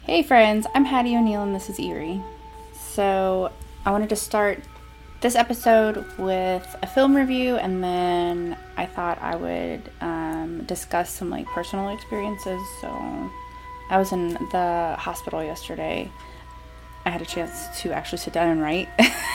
Hey friends, I'm Hattie O'Neill and this is Eerie. So I wanted to start this episode with a film review, and then I thought I would discuss some personal experiences. So I was in the hospital yesterday. I had a chance to actually sit down and write.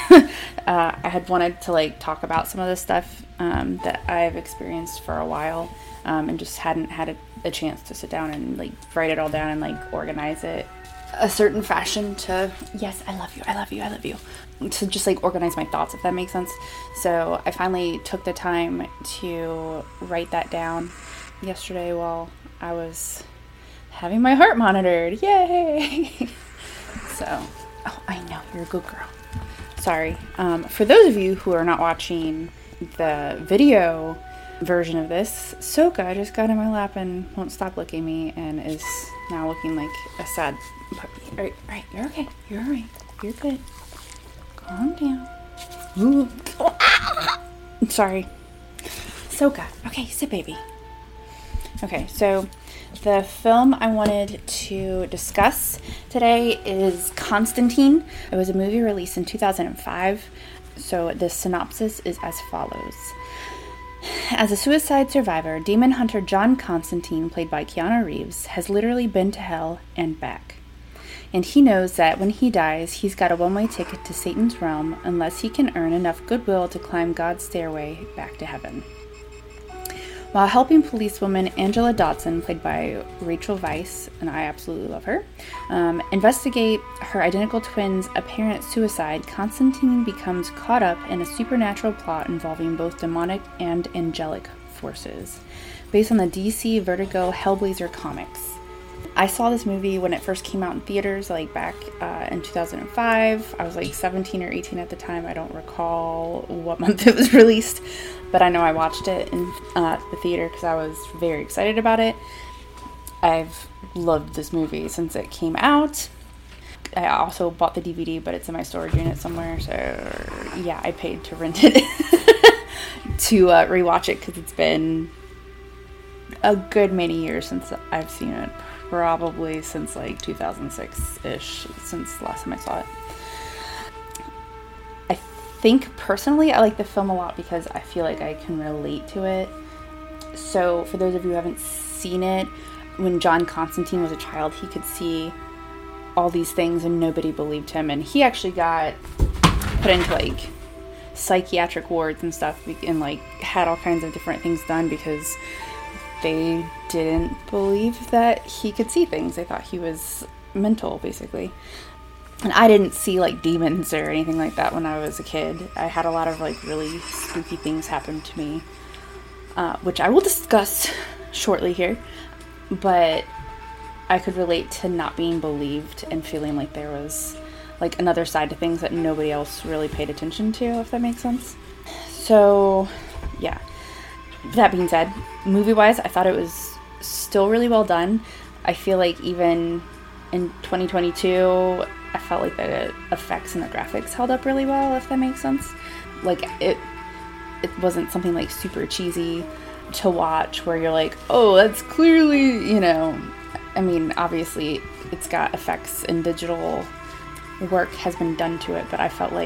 I had wanted to talk about some of the stuff that I've experienced for a while, and just hadn't had a chance to sit down and write it all down and organize it a certain fashion to, yes, I love you, to just organize my thoughts, if that makes sense. So I finally took the time to write that down yesterday while I was having my heart monitored. Yay! So, I know, you're a good girl. Sorry. For those of you who are not watching the video version of this, Soka just got in my lap and won't stop licking me and is now looking like a sad puppy. Alright, you're okay. You're alright. You're good. Calm down. Ooh. Sorry. Soka. Okay, sit, baby. Okay, so the film I wanted to discuss today is Constantine. It was a movie released in 2005. So the synopsis is as follows. As a suicide survivor, demon hunter John Constantine, played by Keanu Reeves, has literally been to hell and back. And he knows that when he dies, he's got a one-way ticket to Satan's realm unless he can earn enough goodwill to climb God's stairway back to heaven. While helping policewoman Angela Dodson, played by Rachel Weisz, and I absolutely love her, investigate her identical twin's apparent suicide, Constantine becomes caught up in a supernatural plot involving both demonic and angelic forces, based on the DC Vertigo Hellblazer comics. I saw this movie when it first came out in theaters, back in 2005. I was 17 or 18 at the time. I don't recall what month it was released, but I know I watched it in the theater because I was very excited about it. I've loved this movie since it came out. I also bought the DVD, but it's in my storage unit somewhere, so yeah, I paid to rent it to rewatch it because it's been a good many years since I've seen it. Probably since 2006-ish, since the last time I saw it. I think personally I like the film a lot because I feel like I can relate to it. So for those of you who haven't seen it, when John Constantine was a child, he could see all these things and nobody believed him, and he actually got put into psychiatric wards and stuff and had all kinds of different things done because they didn't believe that he could see things. They thought he was mental, basically. And I didn't see demons or anything like that when I was a kid. I had a lot of really spooky things happen to me, which I will discuss shortly here. But I could relate to not being believed and feeling like there was another side to things that nobody else really paid attention to, if that makes sense. So, yeah. That being said, movie-wise, I thought it was still really well done. I feel even in 2022, I felt the effects and the graphics held up really well, if that makes sense. It wasn't something super cheesy to watch where you're oh, that's clearly, I mean, obviously it's got effects and digital work has been done to it, but I felt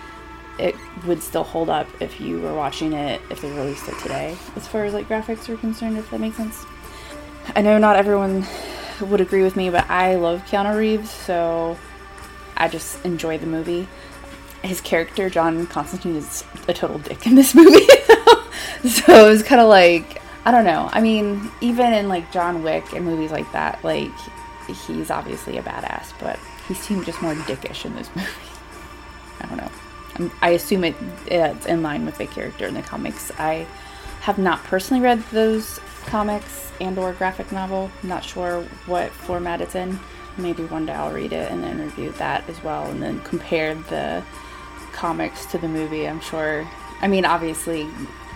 it would still hold up if you were watching it if they released it today, as far as graphics are concerned, if that makes sense. I know not everyone would agree with me, but I love Keanu Reeves, so I just enjoy the movie. His character, John Constantine, is a total dick in this movie. So it was kind of I don't know. I mean, even in John Wick and movies like that, he's obviously a badass, but he seemed just more dickish in this movie. I don't know. I assume it's in line with the character in the comics. I have not personally read those comics and or graphic novel. Not sure what format it's in. Maybe one day I'll read it and then review that as well, and then compare the comics to the movie. I'm sure. I mean, obviously,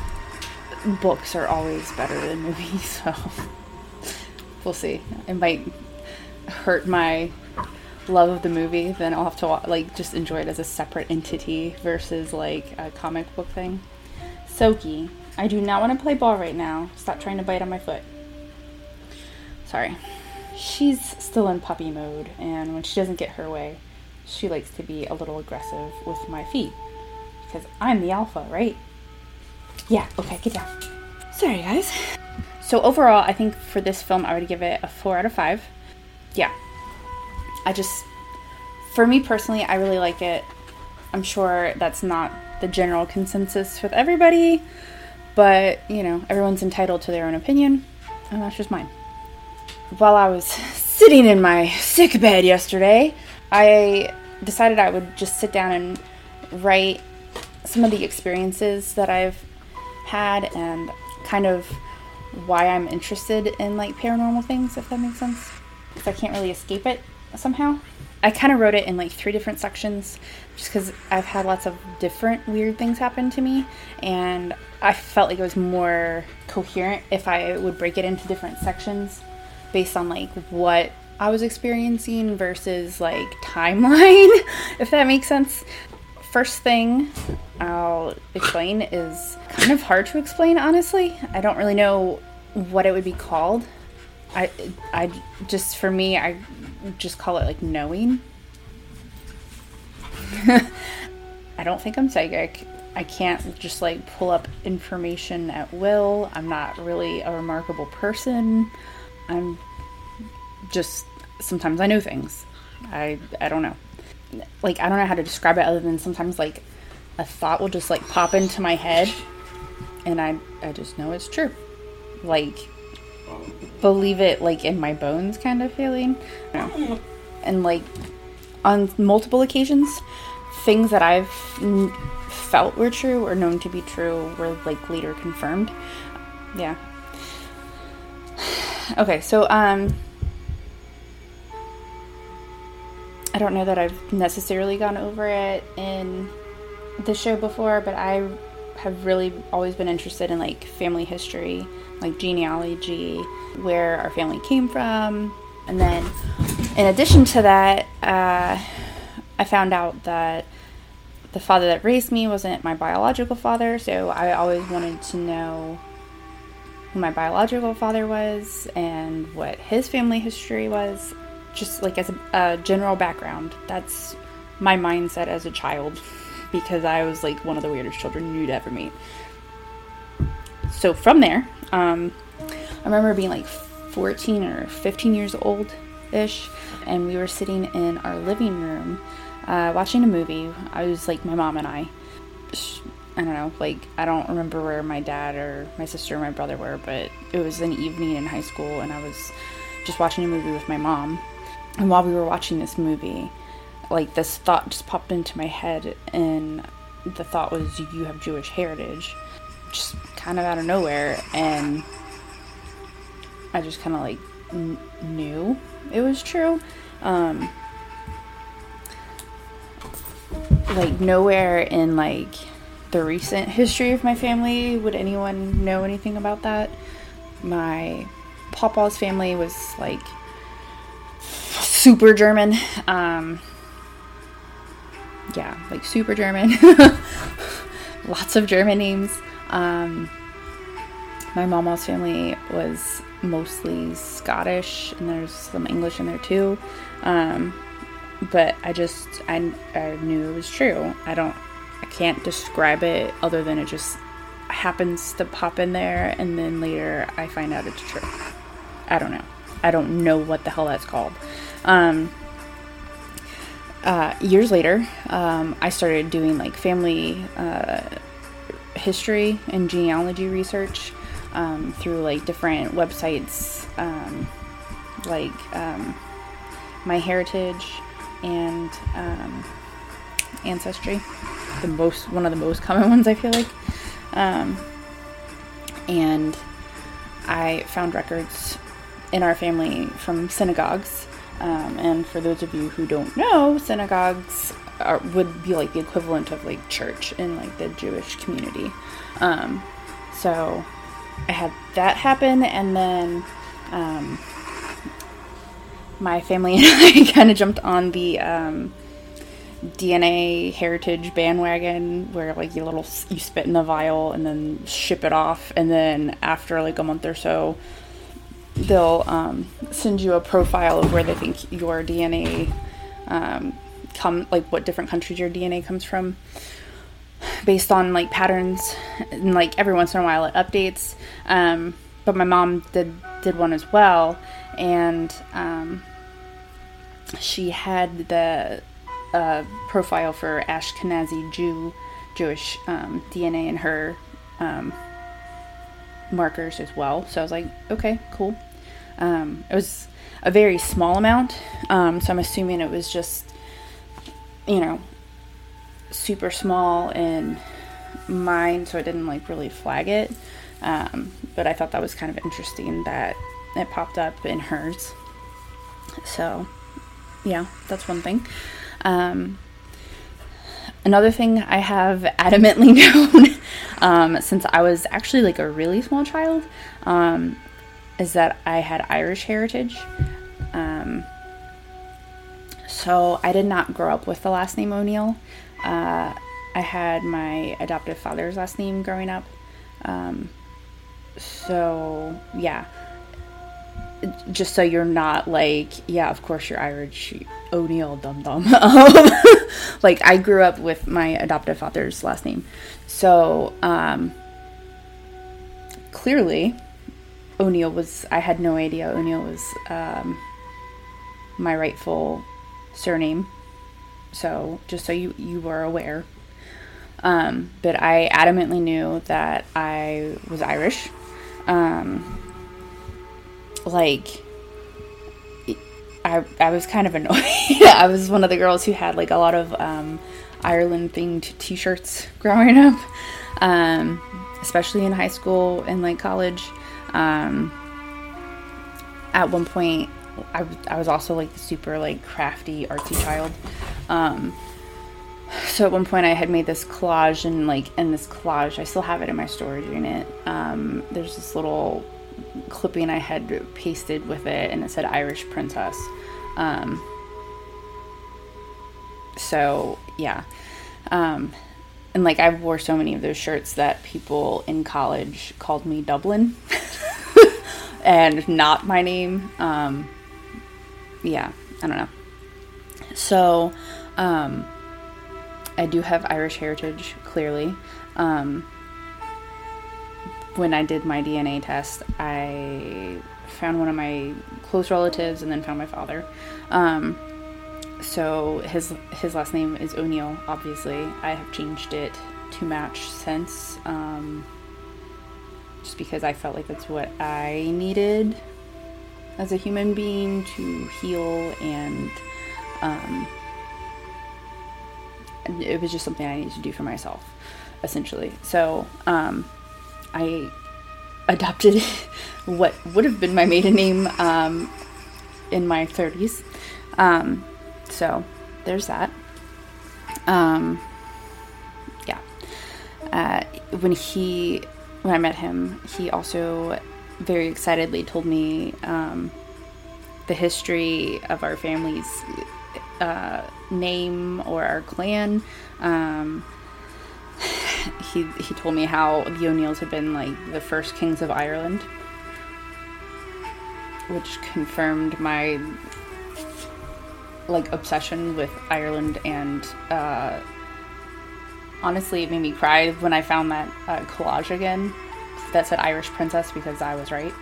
books are always better than movies, so we'll see. It might hurt my love of the movie, then I'll have to just enjoy it as a separate entity versus a comic book thing. Soki, I do not want to play ball right now. Stop trying to bite on my foot. Sorry. she's still in puppy mode, and when she doesn't get her way, she likes to be a little aggressive with my feet. Because I'm the alpha, right? Yeah, okay, get down. Sorry, guys. So overall, I think for this film, I would give it a 4 out of 5. Yeah. For me personally, I really like it. I'm sure that's not the general consensus with everybody, but, you know, everyone's entitled to their own opinion, and that's just mine. While I was sitting in my sick bed yesterday, I decided I would just sit down and write some of the experiences that I've had and kind of why I'm interested in like paranormal things, if that makes sense. Because I can't really escape it somehow. I kind of wrote it in like 3 different sections just because I've had lots of different weird things happen to me, and I felt like it was more coherent if I would break it into different sections based on like what I was experiencing versus like timeline, if that makes sense. First thing I'll explain is kind of hard to explain, honestly. I don't really know what it would be called. I just, for me, I just call it like knowing. I don't think I'm psychic. I can't just like pull up information at will. I'm not really a remarkable person. I'm just, sometimes I know things. I don't know. Like, I don't know how to describe it other than sometimes like a thought will just like pop into my head and I just know it's true. Like, believe it like in my bones kind of feeling. You know? And like on multiple occasions, things that I've felt were true or known to be true were like later confirmed. Yeah. Okay, so I don't know that I've necessarily gone over it in the show before, but I have really always been interested in like family history, like genealogy, where our family came from. And then in addition to that, I found out that the father that raised me wasn't my biological father, so I always wanted to know who my biological father was and what his family history was, just like as a general background. That's my mindset as a child, because I was like one of the weirdest children you'd ever meet. So from there, I remember being like 14 or 15 years old-ish, and we were sitting in our living room watching a movie. I was like my mom and I don't know, like I don't remember where my dad or my sister or my brother were, but it was an evening in high school and I was just watching a movie with my mom. And while we were watching this movie, like this thought just popped into my head, and the thought was, you have Jewish heritage, just kind of out of nowhere. And I just kind of like knew it was true. Like nowhere in like the recent history of my family would anyone know anything about that. My papa's family was like super German. Yeah, like super German. Lots of German names. My mama's family was mostly Scottish, and there's some English in there too. But I knew it was true. I can't describe it other than it just happens to pop in there, and then later I find out it's true. I don't know. I don't know what the hell that's called. Years later, I started doing like family history and genealogy research through like different websites, like MyHeritage and Ancestry, one of the most common ones, I feel like. And I found records in our family from synagogues. And for those of you who don't know, synagogues would be like the equivalent of like church in like the Jewish community. So I had that happen, and then my family and I kind of jumped on the DNA heritage bandwagon, where like you spit in a vial and then ship it off, and then after like a month or so, they'll send you a profile of where they think your DNA like what different countries your DNA comes from, based on like patterns, and like every once in a while it updates. But my mom did one as well, and she had the profile for Ashkenazi Jewish DNA in her markers as well. So I was like, okay, cool. It was a very small amount, so I'm assuming it was just, super small in mine, so it didn't like really flag it. But I thought that was kind of interesting that it popped up in hers. So yeah, that's one thing. Another thing I have adamantly known since I was actually like a really small child is that I had Irish heritage. So I did not grow up with the last name O'Neill. I had my adoptive father's last name growing up. So yeah, just so you're not like, yeah, of course you're Irish, O'Neill, dum-dum. Like, I grew up with my adoptive father's last name. So, clearly, I had no idea O'Neill was my rightful surname. So, just so you were aware. But I adamantly knew that I was Irish. I was kind of annoyed. I was one of the girls who had like a lot of Ireland themed t-shirts growing up, especially in high school and like college. At one point I was also like the super like crafty artsy child. So at one point I had made this collage, and like in this collage I still have it in my storage unit. There's this little clipping I had pasted with it, and it said Irish Princess. So yeah. And like I wore so many of those shirts that people in college called me Dublin and not my name. Yeah, I don't know. So, I do have Irish heritage, clearly. When I did my DNA test, I found one of my close relatives and then found my father. So his last name is O'Neill, obviously. I have changed it to match since, just because I felt like that's what I needed as a human being to heal, and it was just something I needed to do for myself, essentially. So, I adopted what would have been my maiden name in my 30s. So there's that. Yeah. When I met him, he also very excitedly told me the history of our family's name or our clan. He told me how the O'Neills had been like the first kings of Ireland, which confirmed my like obsession with Ireland, and honestly it made me cry when I found that collage again that said Irish Princess, because I was right.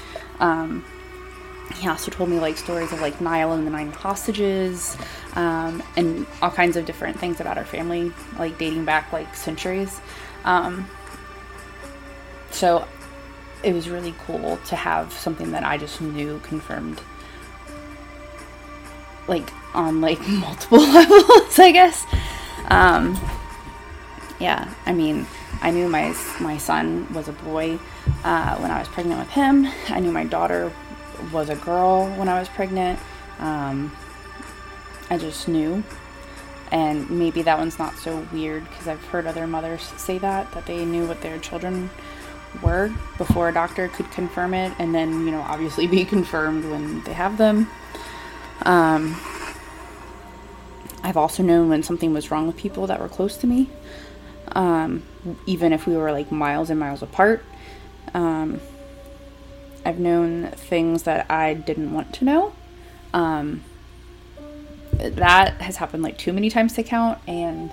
He also told me like stories of like Niall and the 9 hostages, and all kinds of different things about our family, like dating back like centuries. So it was really cool to have something that I just knew confirmed, like on like multiple levels, I guess. Yeah, I mean, I knew my son was a boy when I was pregnant with him. I knew my daughter was a girl when I was pregnant. I just knew. And maybe that one's not so weird, because I've heard other mothers say that they knew what their children were before a doctor could confirm it, and then, you know, obviously be confirmed when they have them. I've also known when something was wrong with people that were close to me, even if we were like miles and miles apart. I've known things that I didn't want to know. That has happened like too many times to count, and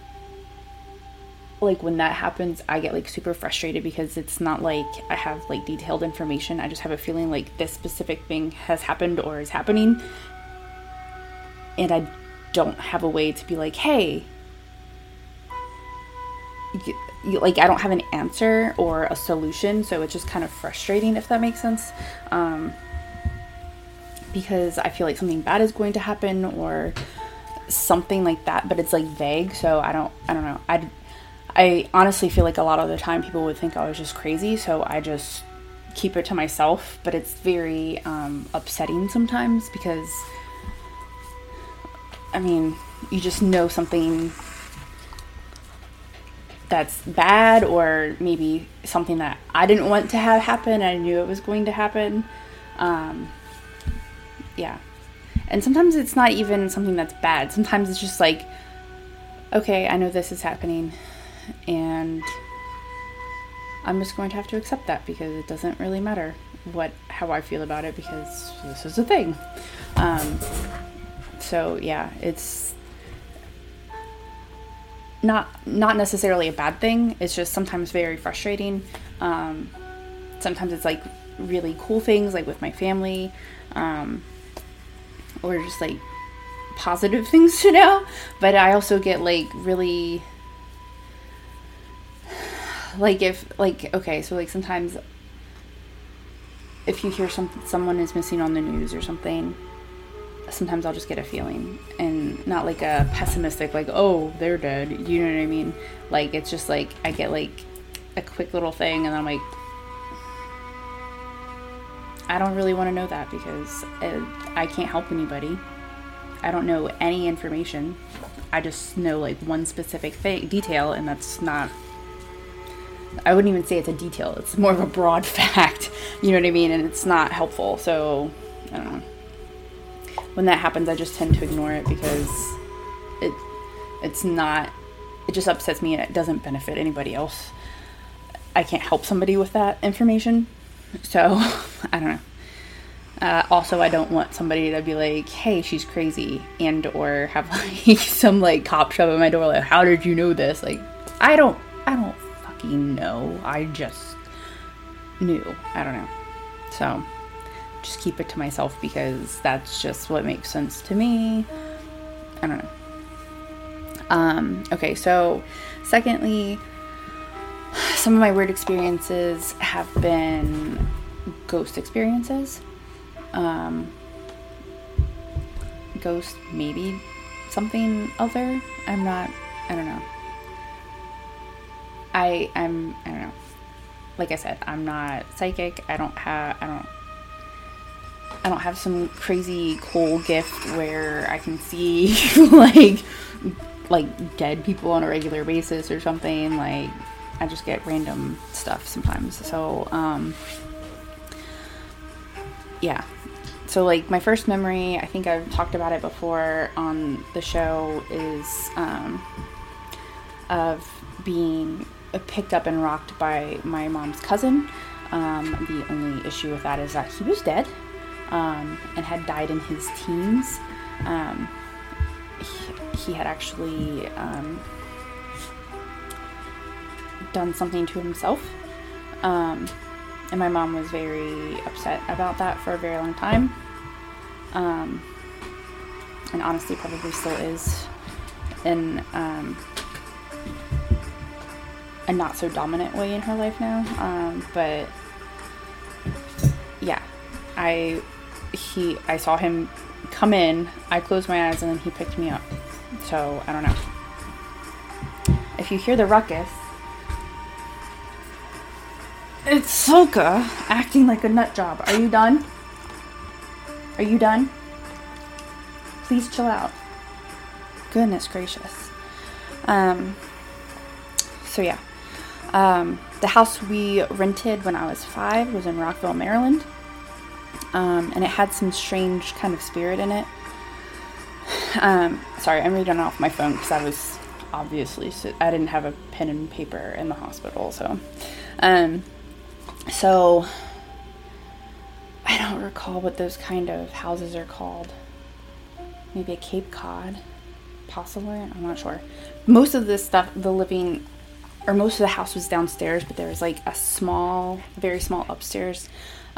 like when that happens, I get like super frustrated because it's not like I have like detailed information. I just have a feeling like this specific thing has happened or is happening, and I don't have a way to be like, hey, like I don't have an answer or a solution. So it's just kind of frustrating, if that makes sense, because I feel like something bad is going to happen or something like that, but it's like vague. So I don't know. I honestly feel like a lot of the time people would think I was just crazy, so I just keep it to myself. But it's very upsetting sometimes because, I mean, you just know something that's bad, or maybe something that I didn't want to have happen and I knew it was going to happen. Yeah. And sometimes it's not even something that's bad. Sometimes it's just like, okay, I know this is happening, and I'm just going to have to accept that because it doesn't really matter how I feel about it, because this is a thing. So yeah, it's not necessarily a bad thing. It's just sometimes very frustrating. Sometimes it's like really cool things, like with my family, or just like positive things to know. But I also get like really, like okay, so like sometimes if you hear someone is missing on the news or something, sometimes I'll just get a feeling, and not like a pessimistic, like, oh, they're dead, you know what I mean? Like, it's just like, I get like a quick little thing, and then I'm like, I don't really want to know that, because I can't help anybody. I don't know any information. I just know like one specific detail, and that's not, I wouldn't even say it's a detail. It's more of a broad fact, you know what I mean? And it's not helpful. So I don't know. When that happens, I just tend to ignore it, because it's not, it just upsets me, and it doesn't benefit anybody else. I can't help somebody with that information. So I don't know. Also, I don't want somebody to be like, hey, she's crazy, and or have like some like cop shove at my door like, how did you know this? Like, I don't fucking know. I just knew. I don't know. So just keep it to myself, because that's just what makes sense to me. I don't know. Okay, so secondly, some of my weird experiences have been ghost experiences. Ghost, maybe something other. I don't know. I don't know. Like I said, I'm not psychic. I don't have some crazy cool gift where I can see like dead people on a regular basis or something. Like, I just get random stuff sometimes. So, yeah. So, like, my first memory, I think I've talked about it before on the show, is of being picked up and rocked by my mom's cousin. The only issue with that is that he was dead, and had died in his teens. He had actually done something to himself, and my mom was very upset about that for a very long time, and honestly probably still is, in a not so dominant way in her life now. But yeah, I saw him come in, I closed my eyes, and then he picked me up. So I don't know. If you hear the ruckus, it's Soka acting like a nut job. Are you done? Are you done? Please chill out. Goodness gracious. So yeah. The house we rented when I was 5 was in Rockville, Maryland. And it had some strange kind of spirit in it. Sorry, I'm reading off my phone because I was obviously, I didn't have a pen and paper in the hospital. So recall what those kind of houses are called. Maybe a Cape Cod, possibly. I'm not sure. Most of this stuff, most of the house was downstairs, but there was like a very small upstairs.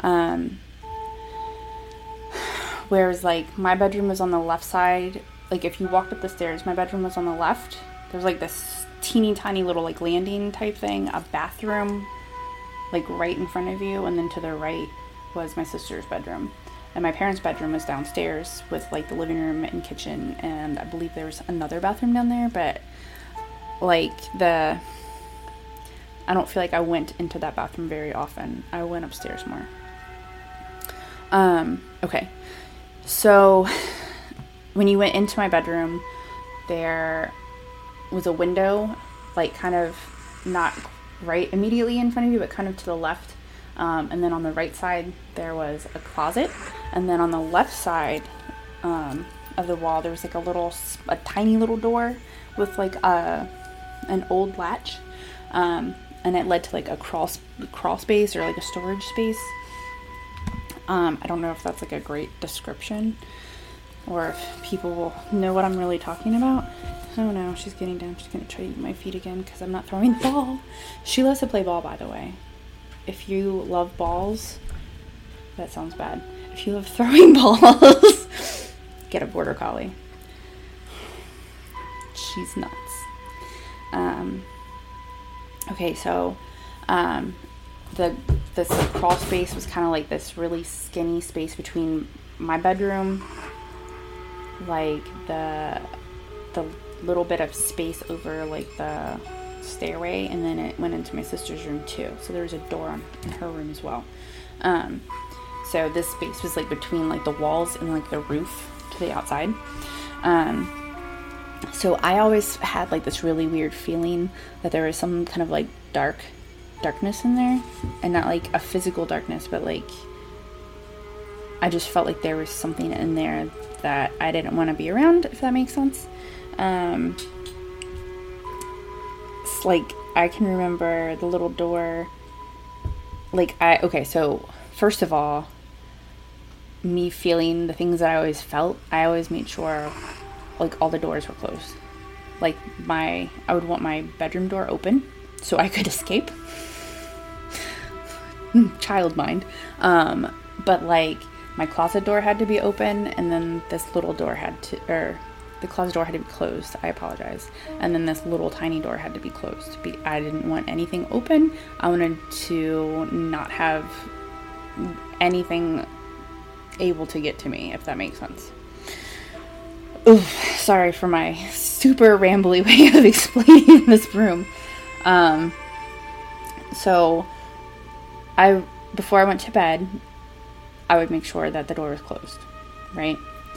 Whereas like my bedroom was on the left side. Like if you walked up the stairs, my bedroom was on the left. There's like this teeny tiny little like landing type thing, a bathroom like right in front of you, and then to the right was my sister's bedroom. And my parents' bedroom was downstairs with like the living room and kitchen, and I believe there was another bathroom down there, but like I don't feel like I went into that bathroom very often. I went upstairs more. Okay. So when you went into my bedroom, there was a window, like kind of not right immediately in front of you, but kind of to the left. And then on the right side, there was a closet. And then on the left side of the wall, there was like a tiny little door with like an old latch. And it led to like a crawl space or like a storage space. I don't know if that's like a great description or if people will know what I'm really talking about. Oh no, she's getting down. She's going to try to eat my feet again because I'm not throwing the ball. She loves to play ball, by the way. If you love balls, that sounds bad. If you love throwing balls, get a border collie. She's nuts. Okay, so this crawl space was kind of like this really skinny space between my bedroom, like the little bit of space over like the stairway, and then it went into my sister's room too. So there was a door in her room as well. So this space was like between like the walls and like the roof to the outside. So I always had like this really weird feeling that there was some kind of like darkness in there, and not like a physical darkness, but like I just felt like there was something in there that I didn't want to be around, if that makes sense. It's like I can remember the little door. So first of all, me feeling the things that I always felt, I always made sure like all the doors were closed. Like I would want my bedroom door open so I could escape. Child mind. But like my closet door had to be open, and then this little door the closet door had to be closed. I apologize. And then this little tiny door had to be closed. I didn't want anything open. I wanted to not have anything able to get to me, if that makes sense. Oof, sorry for my super rambly way of explaining this room. So before I went to bed, I would make sure that the door was closed, right?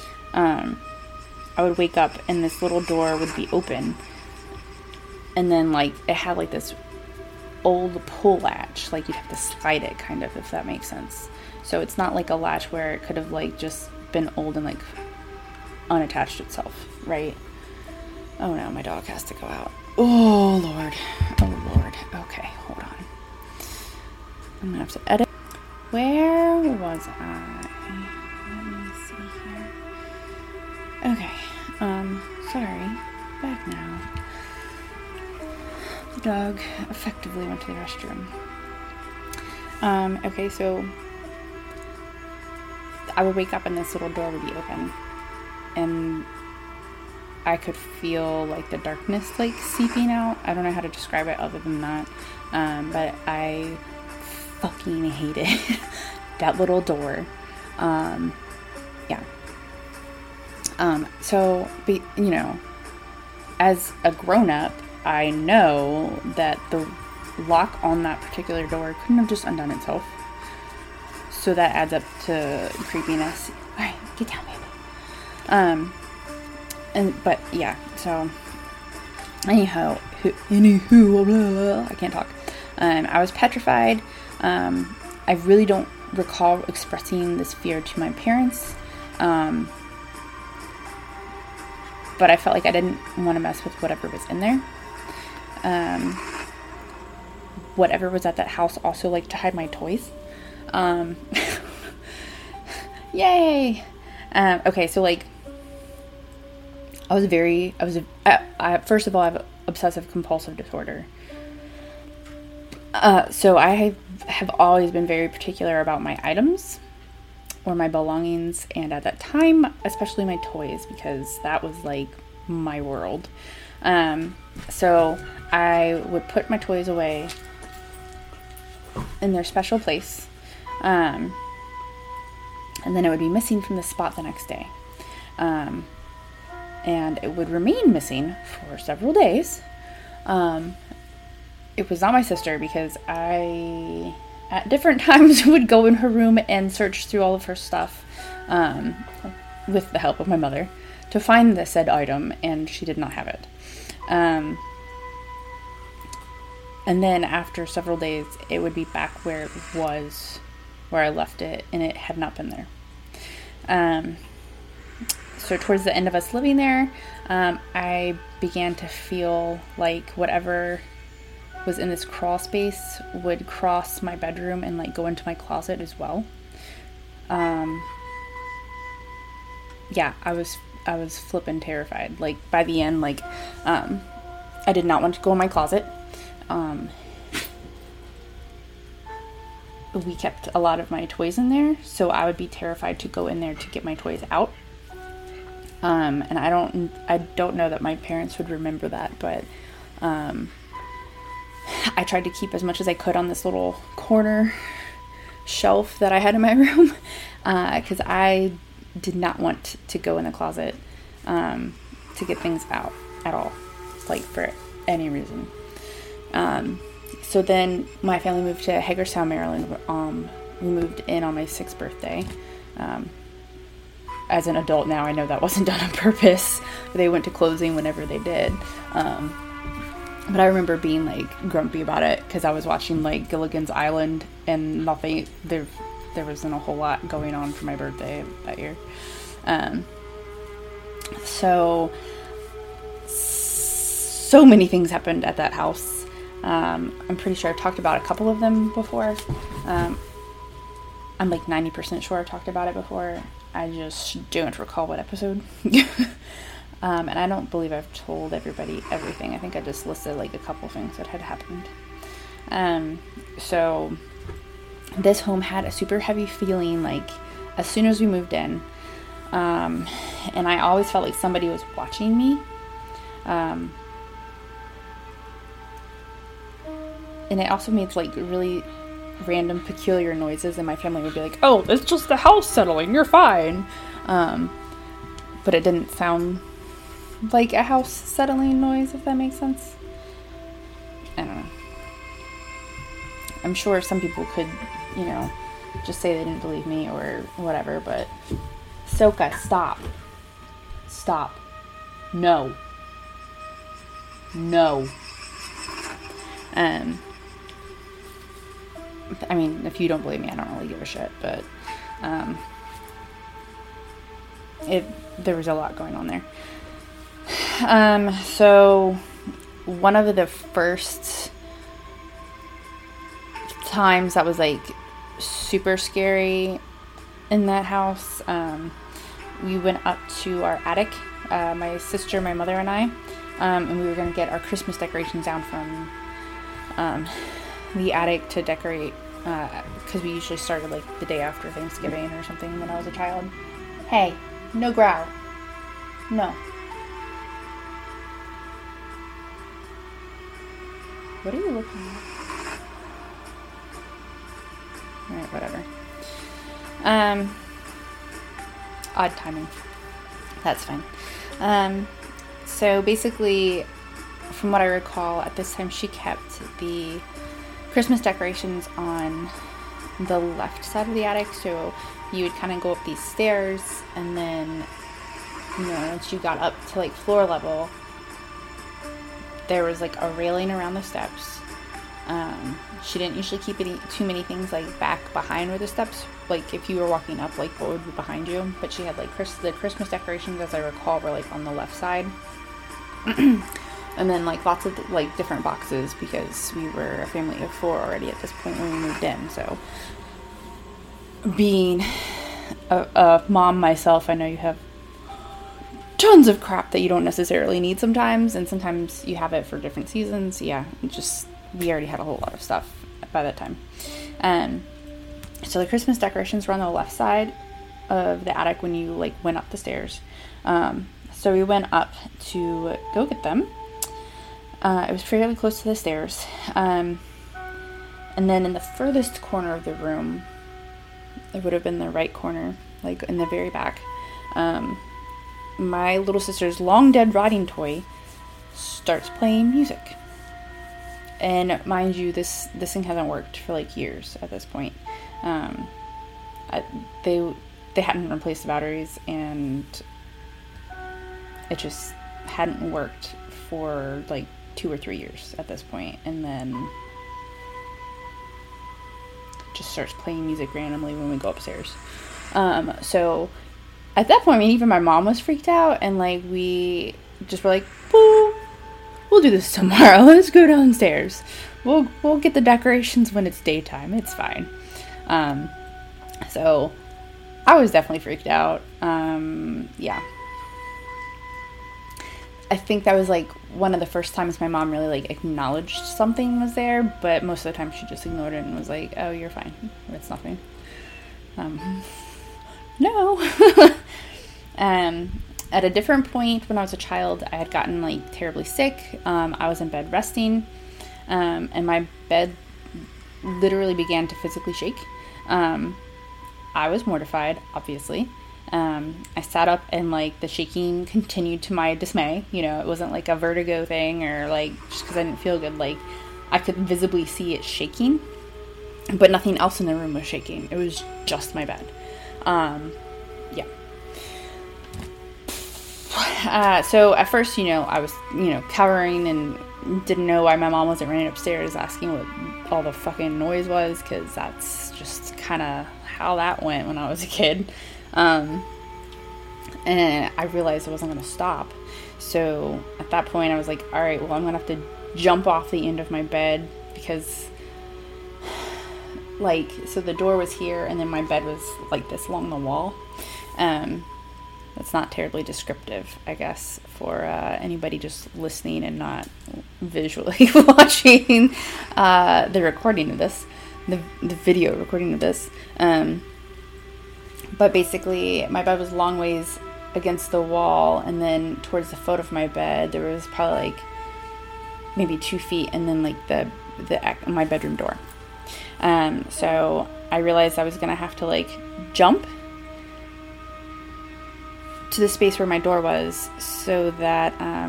I would wake up and this little door would be open, and then like it had like this old pull latch, like you'd have to slide it kind of, if that makes sense. So it's not like a latch where it could have like just been old and like unattached itself, right? Oh no, my dog has to go out. Oh Lord. Okay, hold on. I'm gonna have to edit. Where was I? Let me see here. Okay. Sorry. Back now. The dog effectively went to the restroom. Okay, so I would wake up and this little door would be open, and I could feel like the darkness like seeping out. I don't know how to describe it other than that. But I fucking hated that little door. Yeah. So, as a grown-up, I know that the lock on that particular door couldn't have just undone itself. So that adds up to creepiness. Alright, get down, baby. But yeah, so anywho, I can't talk. I was petrified. I really don't recall expressing this fear to my parents. But I felt like I didn't want to mess with whatever was in there. Whatever was at that house also liked to hide my toys. Yay! Okay, so like, first of all, I have obsessive compulsive disorder. So I have always been very particular about my items or my belongings, and at that time, especially my toys, because that was like my world. So I would put my toys away in their special place, and then it would be missing from the spot the next day. And it would remain missing for several days. It was not my sister, because I, at different times, would go in her room and search through all of her stuff, with the help of my mother, to find the said item, and she did not have it. And then after several days, it would be back where it was, where I left it, and it had not been there. So towards the end of us living there, I began to feel like whatever was in this crawl space would cross my bedroom and like go into my closet as well. Yeah, I was flippin' terrified. Like by the end, like, I did not want to go in my closet. We kept a lot of my toys in there, so I would be terrified to go in there to get my toys out. And I don't know that my parents would remember that, but, I tried to keep as much as I could on this little corner shelf that I had in my room, because I did not want to go in the closet, to get things out at all, like for any reason. So then my family moved to Hagerstown, Maryland. We moved in on my 6th birthday. As an adult now, I know that wasn't done on purpose. They went to closing whenever they did. But I remember being like grumpy about it because I was watching like Gilligan's Island, and nothing, there wasn't a whole lot going on for my birthday that year. So many things happened at that house. I'm pretty sure I've talked about a couple of them before. I'm like 90% sure I've talked about it before. I just don't recall what episode. And I don't believe I've told everybody everything. I think I just listed like a couple things that had happened. So this home had a super heavy feeling like as soon as we moved in. And I always felt like somebody was watching me. And it also made like really random peculiar noises, and my family would be like, oh, it's just the house settling, you're fine. But it didn't sound like a house settling noise, if that makes sense. I don't know. I'm sure some people could, just say they didn't believe me or whatever, but Soka, stop. No. I mean, if you don't believe me, I don't really give a shit, but there was a lot going on there. So one of the first times that was like super scary in that house, we went up to our attic, my sister, my mother, and I, and we were going to get our Christmas decorations down from the attic to decorate, because we usually started like the day after Thanksgiving or something when I was a child. Hey, no growl. No. What are you looking at? Alright, whatever. Odd timing. That's fine. So basically, from what I recall, at this time she kept the Christmas decorations on the left side of the attic, so you would kind of go up these stairs, and then, once you got up to like floor level, there was like a railing around the steps. She didn't usually keep too many things like back behind where the steps, like if you were walking up, like what would be behind you, but she had like the Christmas decorations, as I recall, were like on the left side. And then like lots of like different boxes, because we were a family of 4 already at this point when we moved in. So being a mom myself, I know you have tons of crap that you don't necessarily need sometimes, and sometimes you have it for different seasons. Yeah, we already had a whole lot of stuff by that time. So the Christmas decorations were on the left side of the attic when you like went up the stairs. So we went up to go get them. It was fairly close to the stairs. And then in the furthest corner of the room, it would have been the right corner, like in the very back, my little sister's long dead rotting toy starts playing music. And mind you, this thing hasn't worked for like years at this point. They hadn't replaced the batteries, and it just hadn't worked for like 2 or 3 years at this point. And then just starts playing music randomly when we go upstairs. So at that point, I mean, even my mom was freaked out, and like we just were like, we'll do this tomorrow. Let's go downstairs. We'll get the decorations when it's daytime. It's fine. So I was definitely freaked out. Yeah. I think that was like one of the first times my mom really like acknowledged something was there, but most of the time she just ignored it and was like, "Oh, you're fine. It's nothing." No. At a different point when I was a child, I had gotten like terribly sick. I was in bed resting, and my bed literally began to physically shake. I was mortified, obviously. I sat up, and like the shaking continued to my dismay. You know, it wasn't like a vertigo thing or like just because I didn't feel good. Like I could visibly see it shaking, but nothing else in the room was shaking. It was just my bed. Yeah. So at first, I was, cowering and didn't know why my mom wasn't running upstairs asking what all the fucking noise was, because that's just kind of how that went when I was a kid. And I realized I wasn't going to stop. So at that point, I was like, all right, well, I'm going to have to jump off the end of my bed, because so the door was here, and then my bed was like this along the wall. That's not terribly descriptive, I guess, for anybody just listening and not visually watching the recording of this, the video recording of this. But basically, my bed was a long ways against the wall, and then towards the foot of my bed, there was probably like maybe 2 feet, and then like my bedroom door. So I realized I was gonna have to like jump to the space where my door was, so that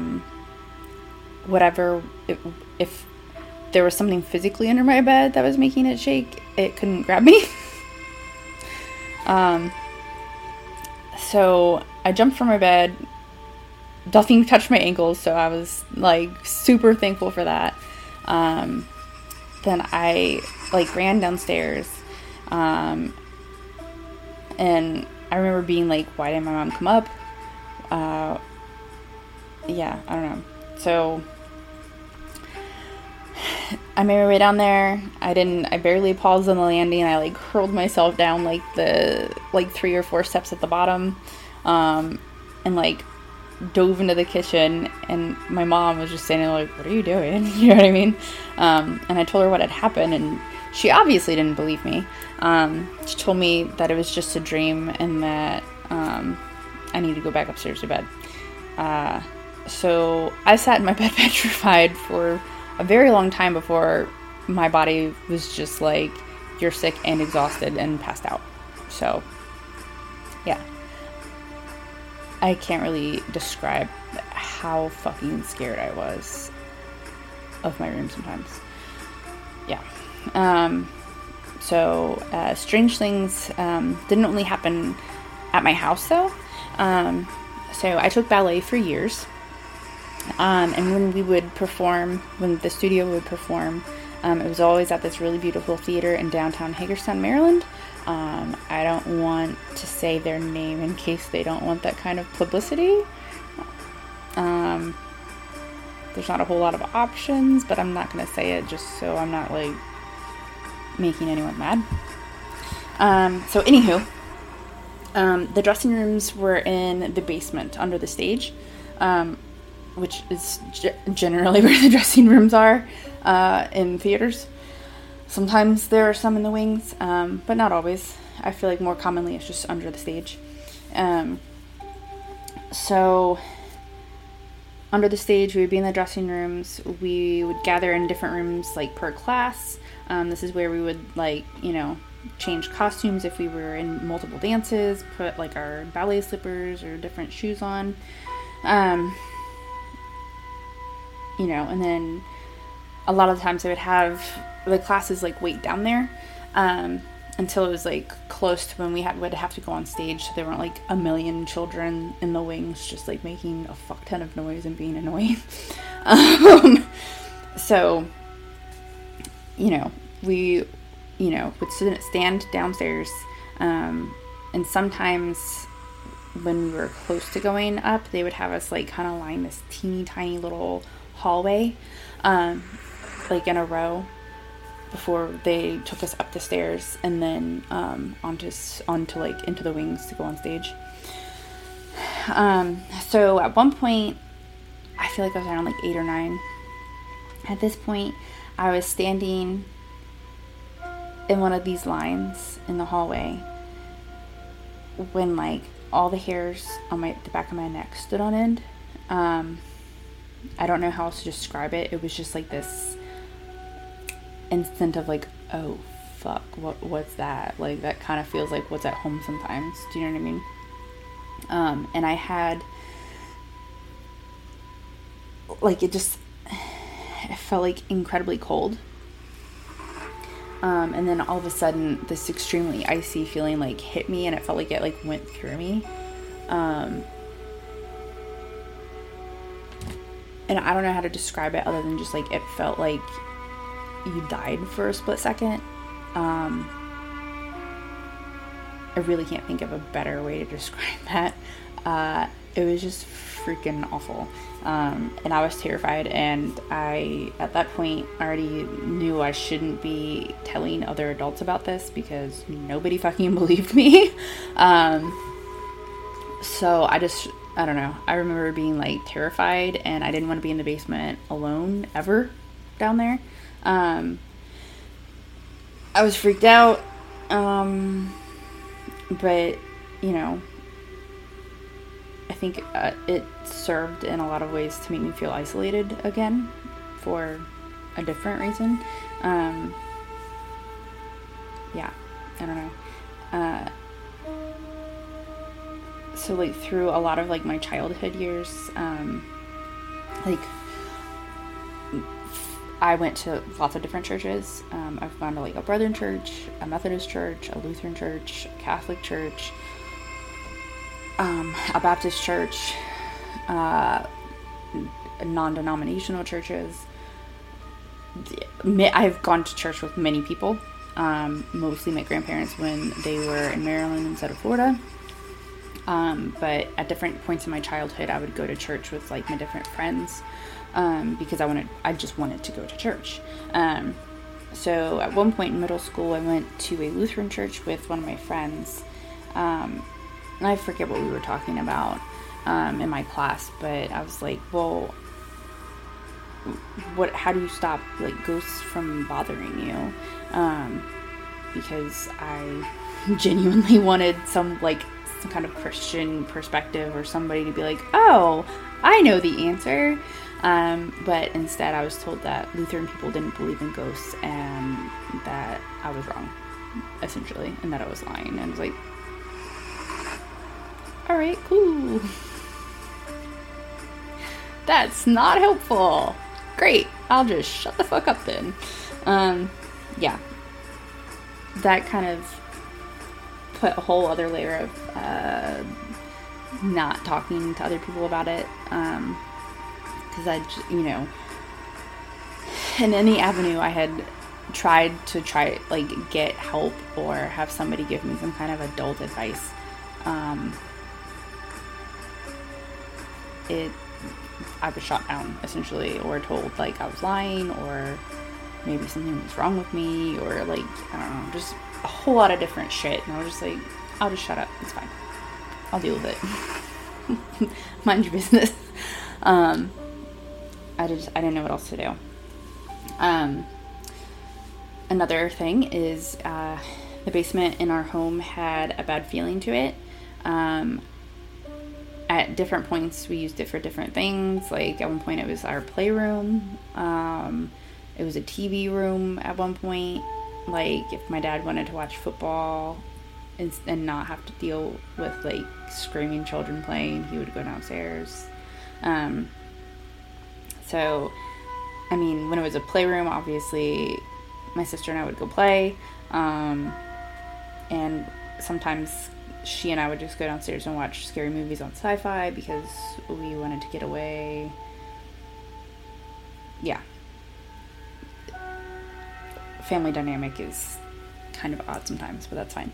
if there was something physically under my bed that was making it shake, it couldn't grab me. So I jumped from my bed. Nothing touched my ankles, so I was like super thankful for that. Then I like ran downstairs, and I remember being like, why didn't my mom come up? Yeah, I don't know. So I made my way down there. I barely paused on the landing. I like hurled myself down like the 3 or 4 steps at the bottom, and like dove into the kitchen, and my mom was just standing there like, what are you doing? You know what I mean? And I told her what had happened, and she obviously didn't believe me. She told me that it was just a dream, and that I need to go back upstairs to bed. So I sat in my bed petrified for a very long time before my body was just like, you're sick and exhausted, and passed out. So yeah, I can't really describe how fucking scared I was of my room sometimes. Yeah. So strange things didn't only happen at my house, though. So I took ballet for years. And when we would perform, when the studio would perform, it was always at this really beautiful theater in downtown Hagerstown, Maryland. I don't want to say their name in case they don't want that kind of publicity. There's not a whole lot of options, but I'm not going to say it just so I'm not like making anyone mad. So anywho, The dressing rooms were in the basement under the stage, which is generally where the dressing rooms are in theaters. Sometimes there are some in the wings, but not always. I feel like more commonly it's just under the stage. So under the stage, we would be in the dressing rooms. We would gather in different rooms, like per class. This is where we would, like, you know, change costumes if we were in multiple dances, put like our ballet slippers or different shoes on. You know, and then a lot of the times they would have the classes like wait down there until it was like close to when we would have to go on stage, so there weren't like a million children in the wings just like making a fuck ton of noise and being annoying. So, you know, we, you know, would stand downstairs, and sometimes when we were close to going up, they would have us like kind of line this teeny tiny little hallway, like in a row, before they took us up the stairs and then onto like into the wings to go on stage. So at one point, I feel like I was around like 8 or 9. At this point, I was standing in one of these lines in the hallway when like all the hairs on the back of my neck stood on end. I don't know how else to describe it. It was just like this instant of like, oh fuck, what's that? Like, that kind of feels like what's at home sometimes. Do you know what I mean? And I had like, it felt like incredibly cold. And then all of a sudden this extremely icy feeling like hit me, and it felt like it like went through me. And I don't know how to describe it other than just like, it felt like you died for a split second. I really can't think of a better way to describe that. It was just freaking awful. And I was terrified, and I, at that point, already knew I shouldn't be telling other adults about this because nobody fucking believed me. So I don't know. I remember being like terrified, and I didn't want to be in the basement alone ever down there. I was freaked out, but, you know, I think it served in a lot of ways to make me feel isolated again for a different reason. Yeah, I don't know. So, like, through a lot of, like, my childhood years, like, I went to lots of different churches. I've gone to like a Brethren church, a Methodist church, a Lutheran church, a Catholic church, a Baptist church, non-denominational churches. I've gone to church with many people, mostly my grandparents when they were in Maryland instead of Florida. But at different points in my childhood, I would go to church with like my different friends. Because I just wanted to go to church. So at one point in middle school, I went to a Lutheran church with one of my friends. And I forget what we were talking about in my class, but I was like, well, how do you stop like ghosts from bothering you? Because I genuinely wanted some kind of Christian perspective or somebody to be like, oh, I know the answer. But instead I was told that Lutheran people didn't believe in ghosts and that I was wrong, essentially, and that I was lying. And I was like, alright, cool. That's not helpful. Great, I'll just shut the fuck up then. Yeah. That kind of put a whole other layer of, not talking to other people about it, because I, you know, in any avenue I had tried to get help or have somebody give me some kind of adult advice. I was shot down, essentially, or told like I was lying, or maybe something was wrong with me, or like, I don't know, just a whole lot of different shit. And I was just like, I'll just shut up, it's fine. I'll deal with it. Mind your business. I didn't know what else to do. Another thing is the basement in our home had a bad feeling to it. At different points, we used it for different things. Like, at one point, it was our playroom. It was a TV room at one point. Like, if my dad wanted to watch football and not have to deal with, like, screaming children playing, he would go downstairs. So, I mean, when it was a playroom, obviously, my sister and I would go play. And sometimes she and I would just go downstairs and watch scary movies on Sci-Fi because we wanted to get away. Yeah. Family dynamic is kind of odd sometimes, but that's fine.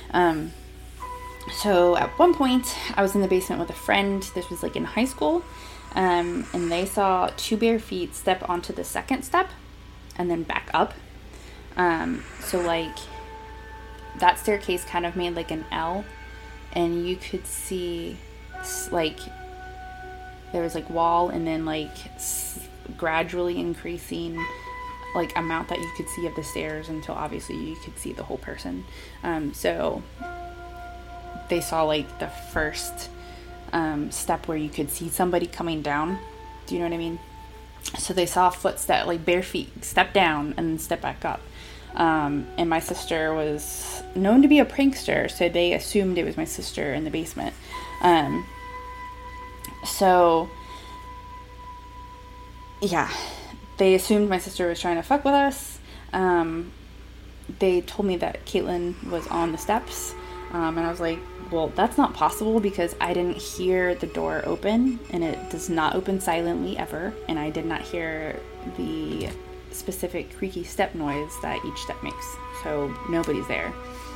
So at one point, I was in the basement with a friend. This was like in high school. And they saw two bare feet step onto the second step and then back up. So like that staircase kind of made like an L, and you could see like there was like wall and then like gradually increasing like amount that you could see of the stairs until obviously you could see the whole person. So they saw like the first step where you could see somebody coming down. Do you know what I mean? So they saw a footstep, like bare feet, step down and then step back up. And my sister was known to be a prankster, so they assumed it was my sister in the basement. So yeah, they assumed my sister was trying to fuck with us. They told me that Caitlin was on the steps, and I was like, well, that's not possible because I didn't hear the door open, and it does not open silently ever, and I did not hear the specific creaky step noise that each step makes, so nobody's there.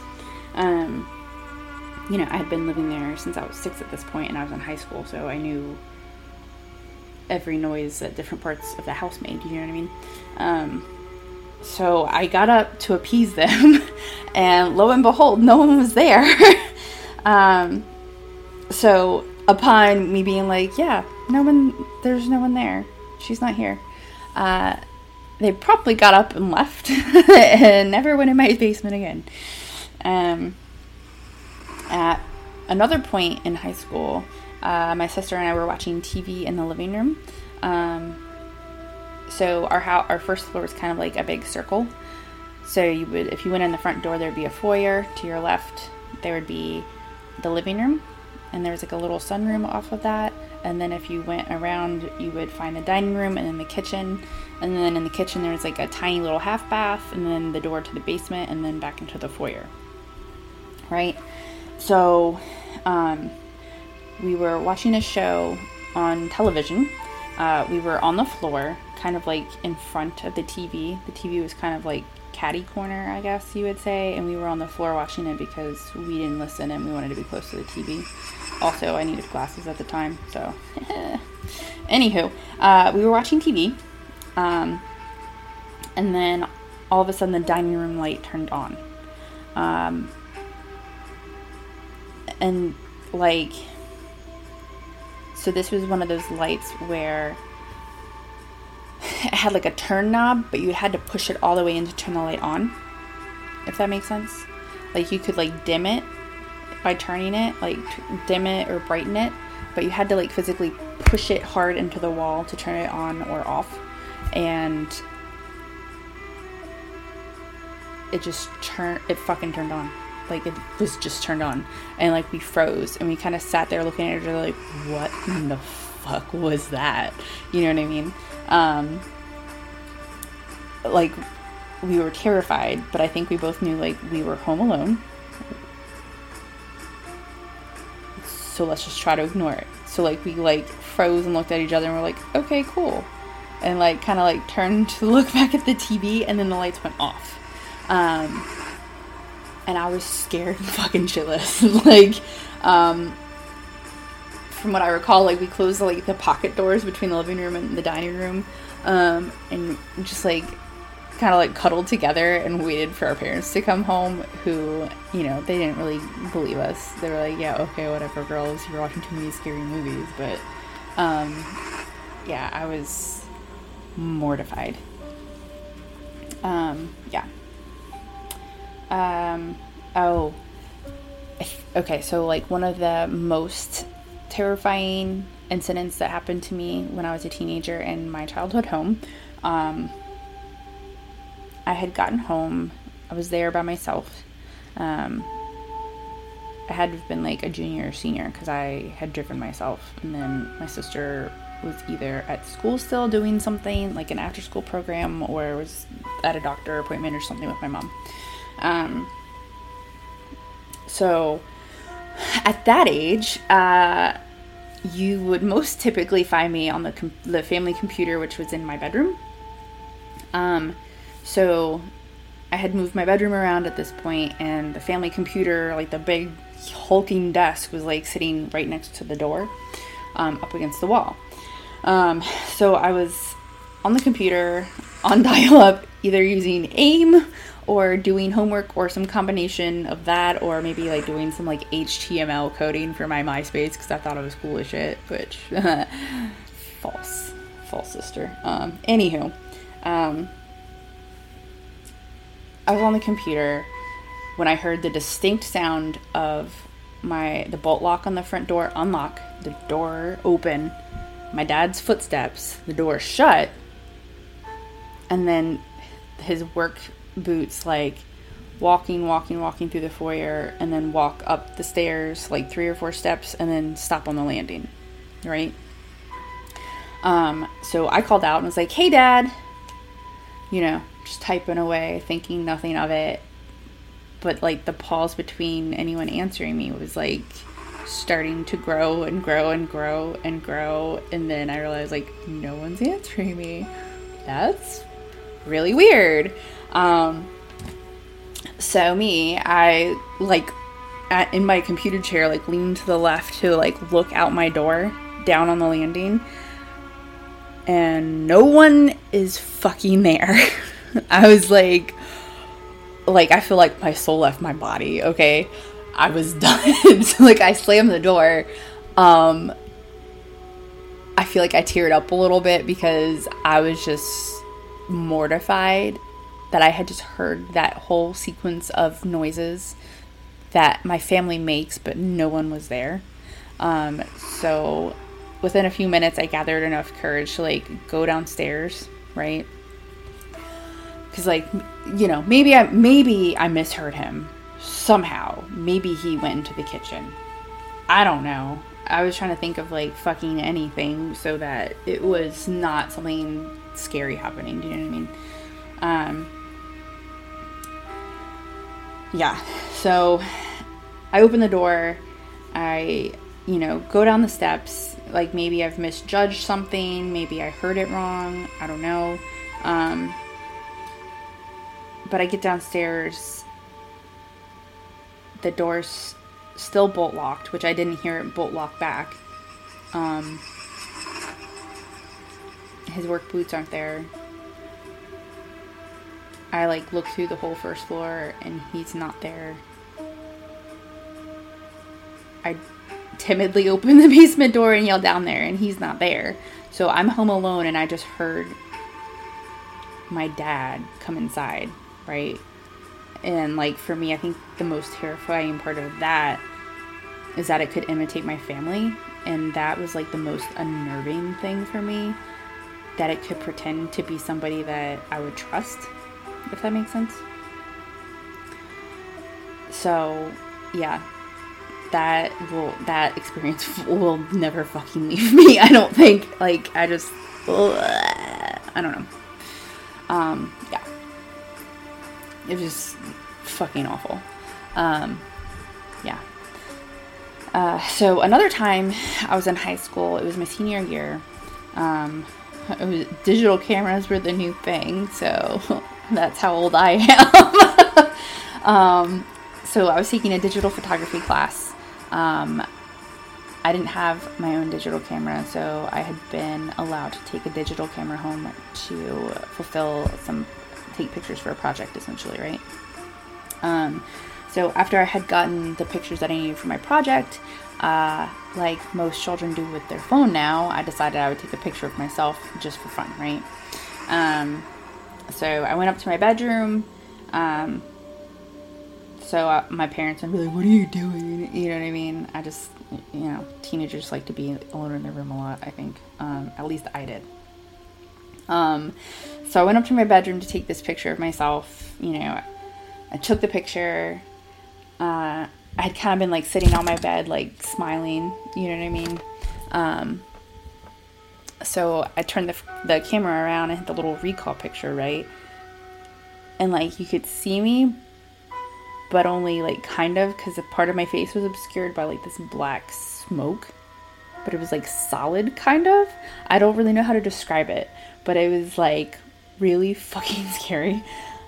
You know, I had been living there since I was 6 at this point, and I was in high school, so I knew every noise that different parts of the house made, you know what I mean? So I got up to appease them, and lo and behold, no one was there. So upon me being like, yeah, there's no one there, she's not here, they promptly got up and left and never went in my basement again. At another point in high school, my sister and I were watching TV in the living room. So our first floor was kind of like a big circle. So if you went in the front door, there'd be a foyer. To your left, there would be the living room, and there's like a little sunroom off of that. And then if you went around, you would find the dining room and then the kitchen. And then in the kitchen, there's like a tiny little half bath, and then the door to the basement, and then back into the foyer. Right? So, we were watching a show on television. We were on the floor, kind of like in front of the TV. The TV was kind of like catty corner, I guess you would say. And we were on the floor watching it because we didn't listen and we wanted to be close to the TV. Also, I needed glasses at the time, so. Anywho, we were watching TV. And then all of a sudden the dining room light turned on. And like, so this was one of those lights where it had like a turn knob, but you had to push it all the way in to turn the light on, if that makes sense. Like you could like dim it by turning it, like dim it or brighten it, but you had to like physically push it hard into the wall to turn it on or off. And it fucking turned on. Like it was just turned on, and like we froze, and we kind of sat there looking at each other like, what in the fuck was that? You know what I mean? Like we were terrified, but I think we both knew like we were home alone, so let's just try to ignore it. So like we like froze and looked at each other and we're like, okay, cool, and like kind of like turned to look back at the TV, and then the lights went off. And I was scared fucking shitless. Like, from what I recall, like, we closed, like, the pocket doors between the living room and the dining room. And just, like, kind of like cuddled together and waited for our parents to come home, who, you know, they didn't really believe us. They were like, yeah, okay, whatever, girls, you're watching too many scary movies. But yeah, I was mortified. Yeah. Oh, okay, so like one of the most terrifying incidents that happened to me when I was a teenager in my childhood home, I had gotten home. I was there by myself. I had to have been like a junior or senior because I had driven myself. And then my sister was either at school still doing something like an after school program, or was at a doctor appointment or something with my mom. So at that age, you would most typically find me on the family computer, which was in my bedroom. So I had moved my bedroom around at this point, and the family computer, like the big hulking desk, was like sitting right next to the door, up against the wall. So I was on the computer on dial-up, either using AIM or doing homework or some combination of that, or maybe like doing some like HTML coding for my MySpace because I thought it was cool as shit, which false sister. Anywho, I was on the computer when I heard the distinct sound of the bolt lock on the front door unlock, the door open, my dad's footsteps, the door shut, and then his work boots like walking through the foyer, and then walk up the stairs like 3 or 4 steps and then stop on the landing, right? So I called out and was like, hey, Dad, you know, just typing away, thinking nothing of it. But like the pause between anyone answering me was like starting to grow and grow and grow and grow. And then I realized like no one's answering me. That's really weird. So I like in my computer chair, like leaned to the left to like look out my door down on the landing, and no one is fucking there. I was like I feel like my soul left my body, okay? I was done. So like I slammed the door. I feel like I teared up a little bit because I was just mortified that I had just heard that whole sequence of noises that my family makes, but no one was there. So within a few minutes, I gathered enough courage to like go downstairs, right? Because like, you know, maybe I misheard him somehow. Maybe he went into the kitchen. I don't know. I was trying to think of like fucking anything so that it was not something scary happening. Do you know what I mean? Yeah. So I open the door. I, you know, go down the steps. Like maybe I've misjudged something. Maybe I heard it wrong. I don't know. But I get downstairs. The door's still bolt locked, which I didn't hear it bolt lock back. His work boots aren't there. I like look through the whole first floor and he's not there. I timidly open the basement door and yell down there and he's not there. So I'm home alone and I just heard my dad come inside, right? And like for me, I think the most terrifying part of that is that it could imitate my family, and that was like the most unnerving thing for me, that it could pretend to be somebody that I would trust, if that makes sense. So yeah, that experience will never fucking leave me, I don't think. Like I don't know. Yeah. It was fucking awful. Yeah. So another time I was in high school, it was my senior year. Digital cameras were the new thing, so that's how old I am. So I was taking a digital photography class. I didn't have my own digital camera, so I had been allowed to take a digital camera home to fulfill some take pictures for a project, essentially, right? So after I had gotten the pictures that I needed for my project, like most children do with their phone now, I decided I would take a picture of myself just for fun, right? So I went up to my bedroom. So my parents would be like, "What are you doing?" You know what I mean? I just, teenagers like to be alone in their room a lot, I think. At least I did. So I went up to my bedroom to take this picture of myself. I took the picture. I had kind of been like sitting on my bed, like smiling, you know what I mean? So I turned the camera around and hit the little recall picture, right? And like you could see me, but only like kind of, because a part of my face was obscured by like this black smoke, but it was like solid, kind of. I don't really know how to describe it, but it was like really fucking scary.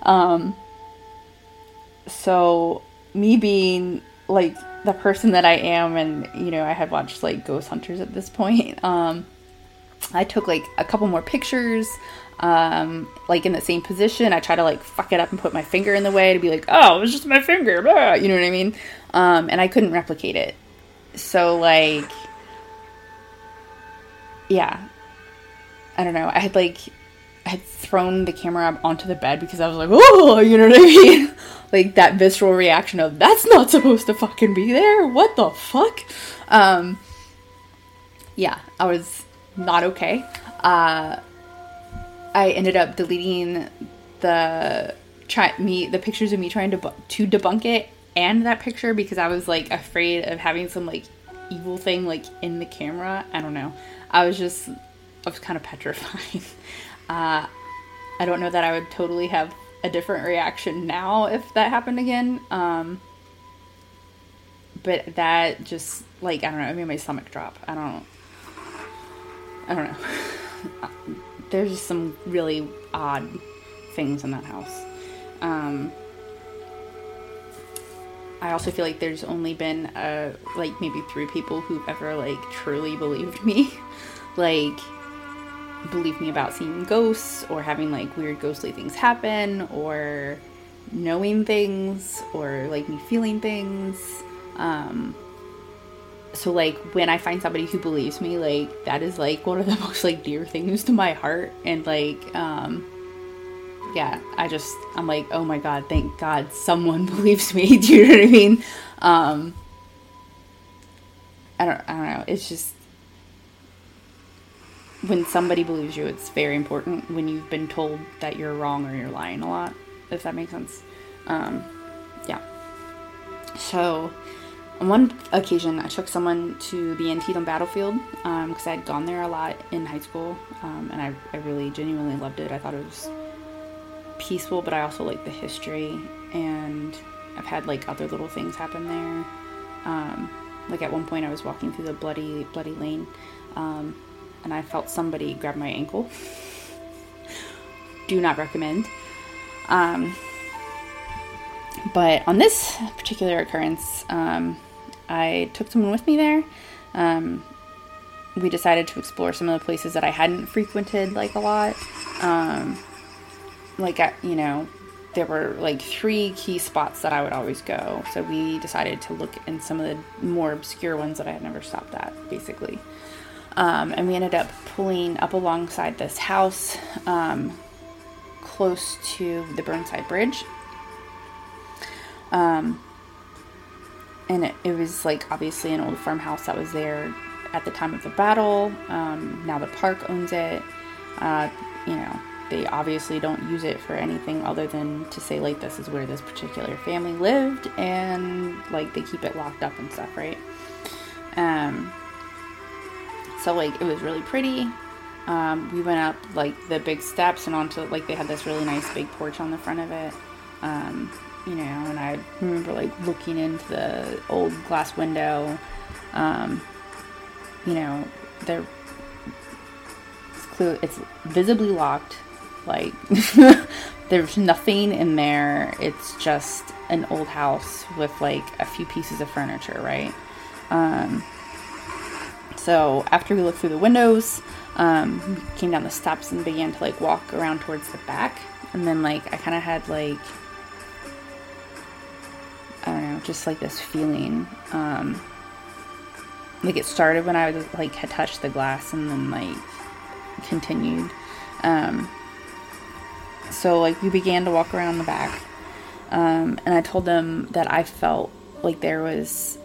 So me being like the person that I am, and I had watched like Ghost Hunters at this point, I took like a couple more pictures, like in the same position. I tried to like fuck it up and put my finger in the way to be like, oh, it was just my finger, blah, you know what I mean? And I couldn't replicate it. So like, yeah, I don't know. I had thrown the camera up onto the bed because I was like, oh, you know what I mean? Like that visceral reaction of, that's not supposed to fucking be there. What the fuck? Yeah, I was not okay. I ended up deleting the pictures of me trying to debunk it and that picture because I was like afraid of having some like evil thing like in the camera. I don't know. I was kind of petrified. I don't know that I would totally have a different reaction now if that happened again. But that just like, I don't know, it made my stomach drop. I don't know. There's just some really odd things in that house. I also feel like there's only been like maybe 3 people who've ever like truly believed me. Like believe me about seeing ghosts or having like weird ghostly things happen or knowing things or like me feeling things. So like when I find somebody who believes me, like that is like one of the most like dear things to my heart. And like, yeah, I'm like, oh my God, thank God someone believes me. Do you know what I mean? I don't know. It's just, when somebody believes you, it's very important when you've been told that you're wrong or you're lying a lot, if that makes sense. Yeah. So on one occasion, I took someone to the Antietam battlefield, because I had gone there a lot in high school, and I really genuinely loved it. I thought it was peaceful, but I also liked the history, and I've had like other little things happen there. Like at one point I was walking through the bloody lane, and I felt somebody grab my ankle. Do not recommend. But on this particular occurrence, I took someone with me there. We decided to explore some of the places that I hadn't frequented like a lot. There were like 3 key spots that I would always go. So we decided to look in some of the more obscure ones that I had never stopped at, basically. And we ended up pulling up alongside this house, close to the Burnside Bridge. And it was like obviously an old farmhouse that was there at the time of the battle. Now the park owns it. They obviously don't use it for anything other than to say like this is where this particular family lived, and like they keep it locked up and stuff, right? So like it was really pretty. We went up like the big steps and onto like they had this really nice big porch on the front of it. And I remember like looking into the old glass window. It's visibly locked. Like there's nothing in there. It's just an old house with like a few pieces of furniture, right? So after we looked through the windows, we came down the steps and began to like walk around towards the back. And then like I kind of had like, I don't know, just like this feeling. Like it started when I was like had touched the glass and then like continued. So like we began to walk around the back. And I told them that I felt like there was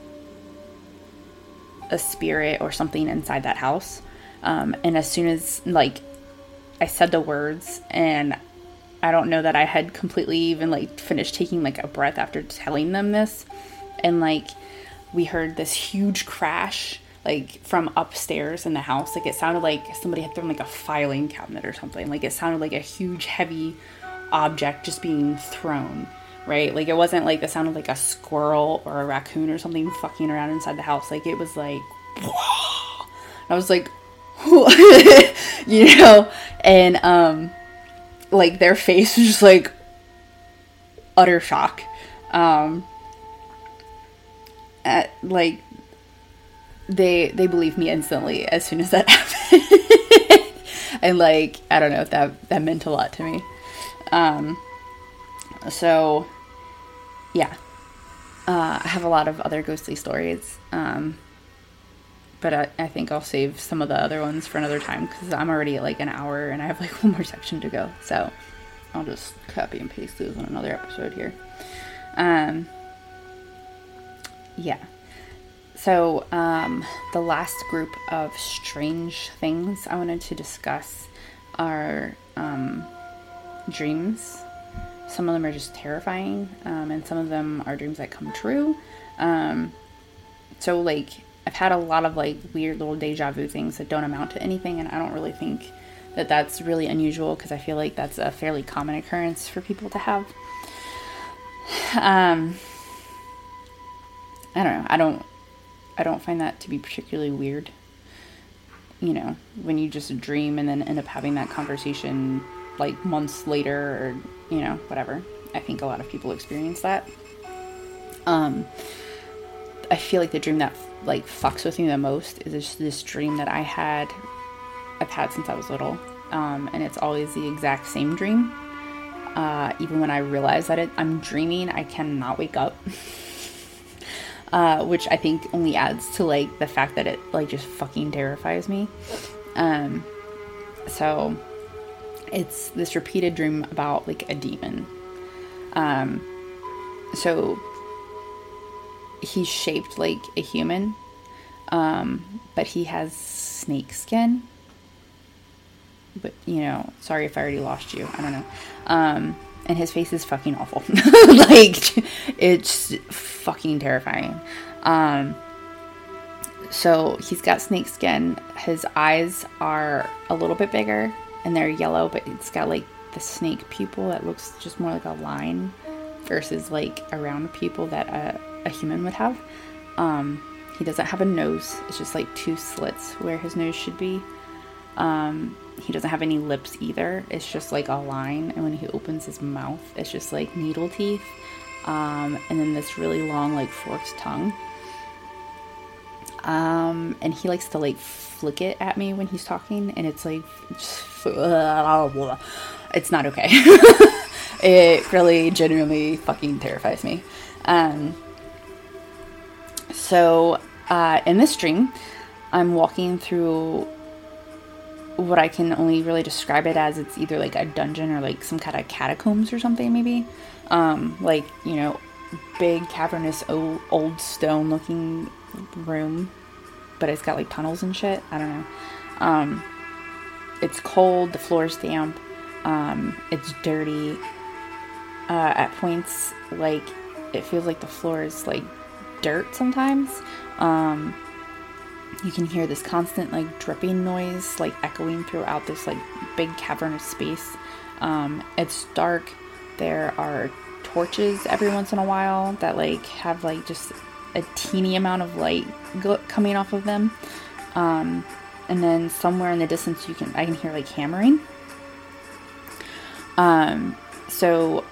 a spirit or something inside that house. And as soon as like I said the words, and I don't know that I had completely even like finished taking like a breath after telling them this, and like we heard this huge crash like from upstairs in the house. Like it sounded like somebody had thrown like a filing cabinet or something. Like it sounded like a huge heavy object just being thrown, right? Like it wasn't like the sound of like a squirrel or a raccoon or something fucking around inside the house. Like it was like, whoa. I was like, you know, and like their face was just like utter shock. Like they believed me instantly as soon as that happened. And like I don't know if that meant a lot to me. So yeah, I have a lot of other ghostly stories, but I think I'll save some of the other ones for another time, because I'm already at like an hour and I have like one more section to go, so I'll just copy and paste those on another episode here. Yeah, so the last group of strange things I wanted to discuss are dreams. Some of them are just terrifying, and some of them are dreams that come true. So like I've had a lot of like weird little deja vu things that don't amount to anything, and I don't really think that that's really unusual, because I feel like that's a fairly common occurrence for people to have. I don't know. I don't find that to be particularly weird. You know, when you just dream and then end up having that conversation like months later, or you know, whatever. I think a lot of people experience that. I feel like the dream that like fucks with me the most is this dream that I've had since I was little, and it's always the exact same dream. Even when I realize that I'm dreaming, I cannot wake up. Which I think only adds to like the fact that it like just fucking terrifies me. So it's this repeated dream about like a demon. So he's shaped like a human, but he has snake skin. But you know, sorry if I already lost you. I don't know. And his face is fucking awful. Like it's fucking terrifying. So he's got snake skin. His eyes are a little bit bigger and they're yellow, but it's got like the snake pupil that looks just more like a line versus like a round pupil that a human would have. He doesn't have a nose. It's just like two slits where his nose should be. He doesn't have any lips either. It's just like a line, and when he opens his mouth, it's just like needle teeth, and then this really long like forked tongue. And he likes to like flick it at me when he's talking, and it's like it's not okay. It really genuinely fucking terrifies me. So in this dream, I'm walking through what I can only really describe it as, it's either like a dungeon or like some kind of catacombs or something, maybe. Like, you know, big cavernous old stone looking room, but it's got like tunnels and shit. I don't know. It's cold, the floor's damp, it's dirty. At points, like, it feels like the floor is like dirt sometimes. You can hear this constant like dripping noise like echoing throughout this like big cavernous space. It's dark. There are torches every once in a while that like have like just a teeny amount of light coming off of them. And then somewhere in the distance I can hear like hammering. So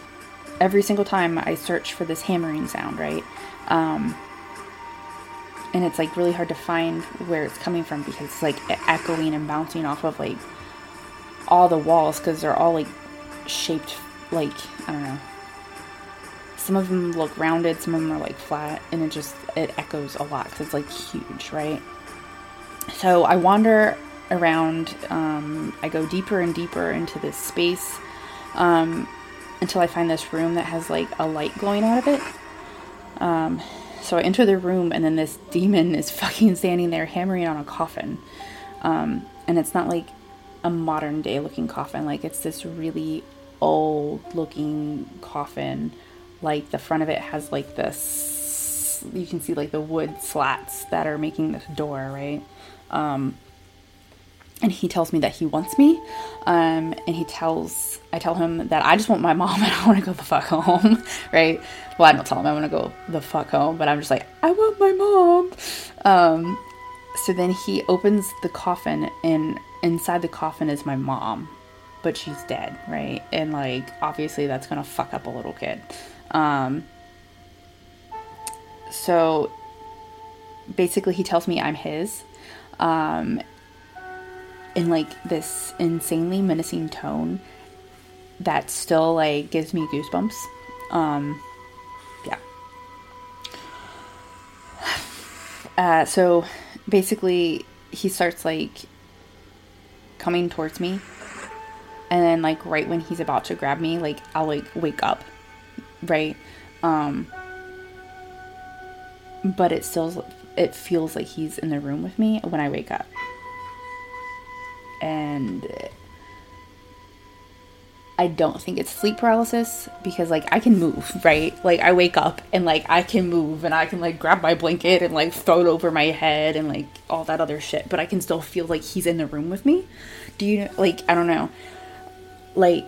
every single time I search for this hammering sound, right? and it's like really hard to find where it's coming from because it's like echoing and bouncing off of like all the walls because they're all like shaped like, I don't know. Some of them look rounded, some of them are like flat, and it echoes a lot because it's like huge, right? So I wander around, I go deeper and deeper into this space, until I find this room that has like a light glowing out of it. So I enter the room, and then this demon is fucking standing there hammering on a coffin. And it's not like a modern day looking coffin, like it's this really old looking coffin. Like the front of it has like this, you can see like the wood slats that are making this door, right? And he tells me that he wants me. And I tell him that I just want my mom and I want to go the fuck home, right? Well, I don't tell him I want to go the fuck home, but I'm just like, I want my mom. So then he opens the coffin, and inside the coffin is my mom, but she's dead, right? And like, obviously that's gonna fuck up a little kid. So basically he tells me I'm his, in like this insanely menacing tone that still like gives me goosebumps. So basically he starts like coming towards me, and then like right when he's about to grab me, like I'll like wake up, right? But it feels like he's in the room with me when I wake up. And I don't think it's sleep paralysis because like I can move, right? Like I wake up and like I can move and I can like grab my blanket and like throw it over my head and like all that other shit, but I can still feel like he's in the room with me. Do you know, like, I don't know, like,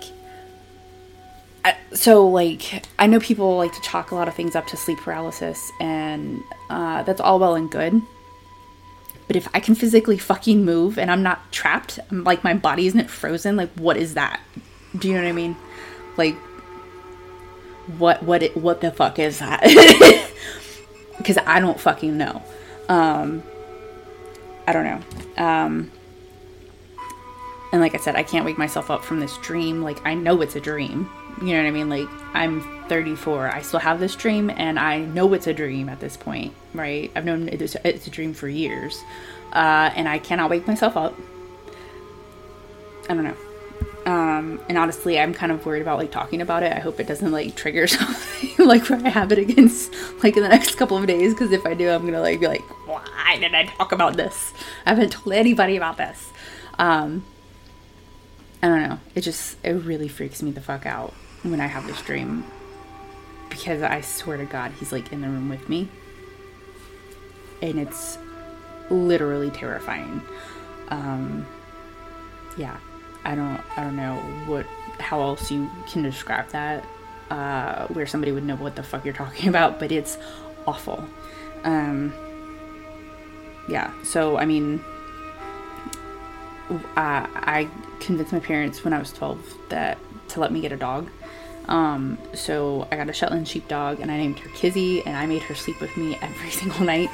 so like I know people like to chalk a lot of things up to sleep paralysis, and that's all well and good. But if I can physically fucking move and I'm not trapped, I'm like, my body isn't frozen, like, what is that? Do you know what I mean? Like, what the fuck is that? Because I don't fucking know. I don't know. And like I said, I can't wake myself up from this dream. Like, I know it's a dream. You know what I mean? Like, I'm 34. I still have this dream, and I know it's a dream at this point, right? I've known it's a dream for years. And I cannot wake myself up. I don't know. And honestly, I'm kind of worried about, like, talking about it. I hope it doesn't, like, trigger something, like, where I have it against, like, in the next couple of days. Because if I do, I'm gonna, like, be like, why did I talk about this? I haven't told anybody about this. I don't know. It really freaks me the fuck out when I have this dream, because I swear to God, he's like in the room with me, and it's literally terrifying. Yeah, I don't know how else you can describe that, where somebody would know what the fuck you're talking about, but it's awful. Yeah, so I mean, I convinced my parents when I was 12 to let me get a dog. So I got a Shetland sheepdog, and I named her Kizzy, and I made her sleep with me every single night.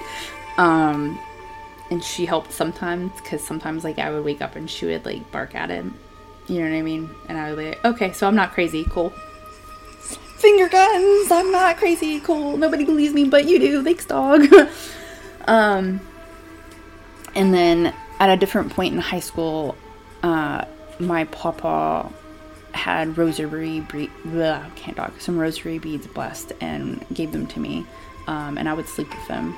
And she helped sometimes, because sometimes, like, I would wake up and she would, like, bark at him. You know what I mean? And I would be like, okay, so I'm not crazy. Cool. Finger guns! I'm not crazy. Cool. Nobody believes me, but you do. Thanks, dog. And then at a different point in high school, my papa had some rosary beads blessed and gave them to me, and I would sleep with them,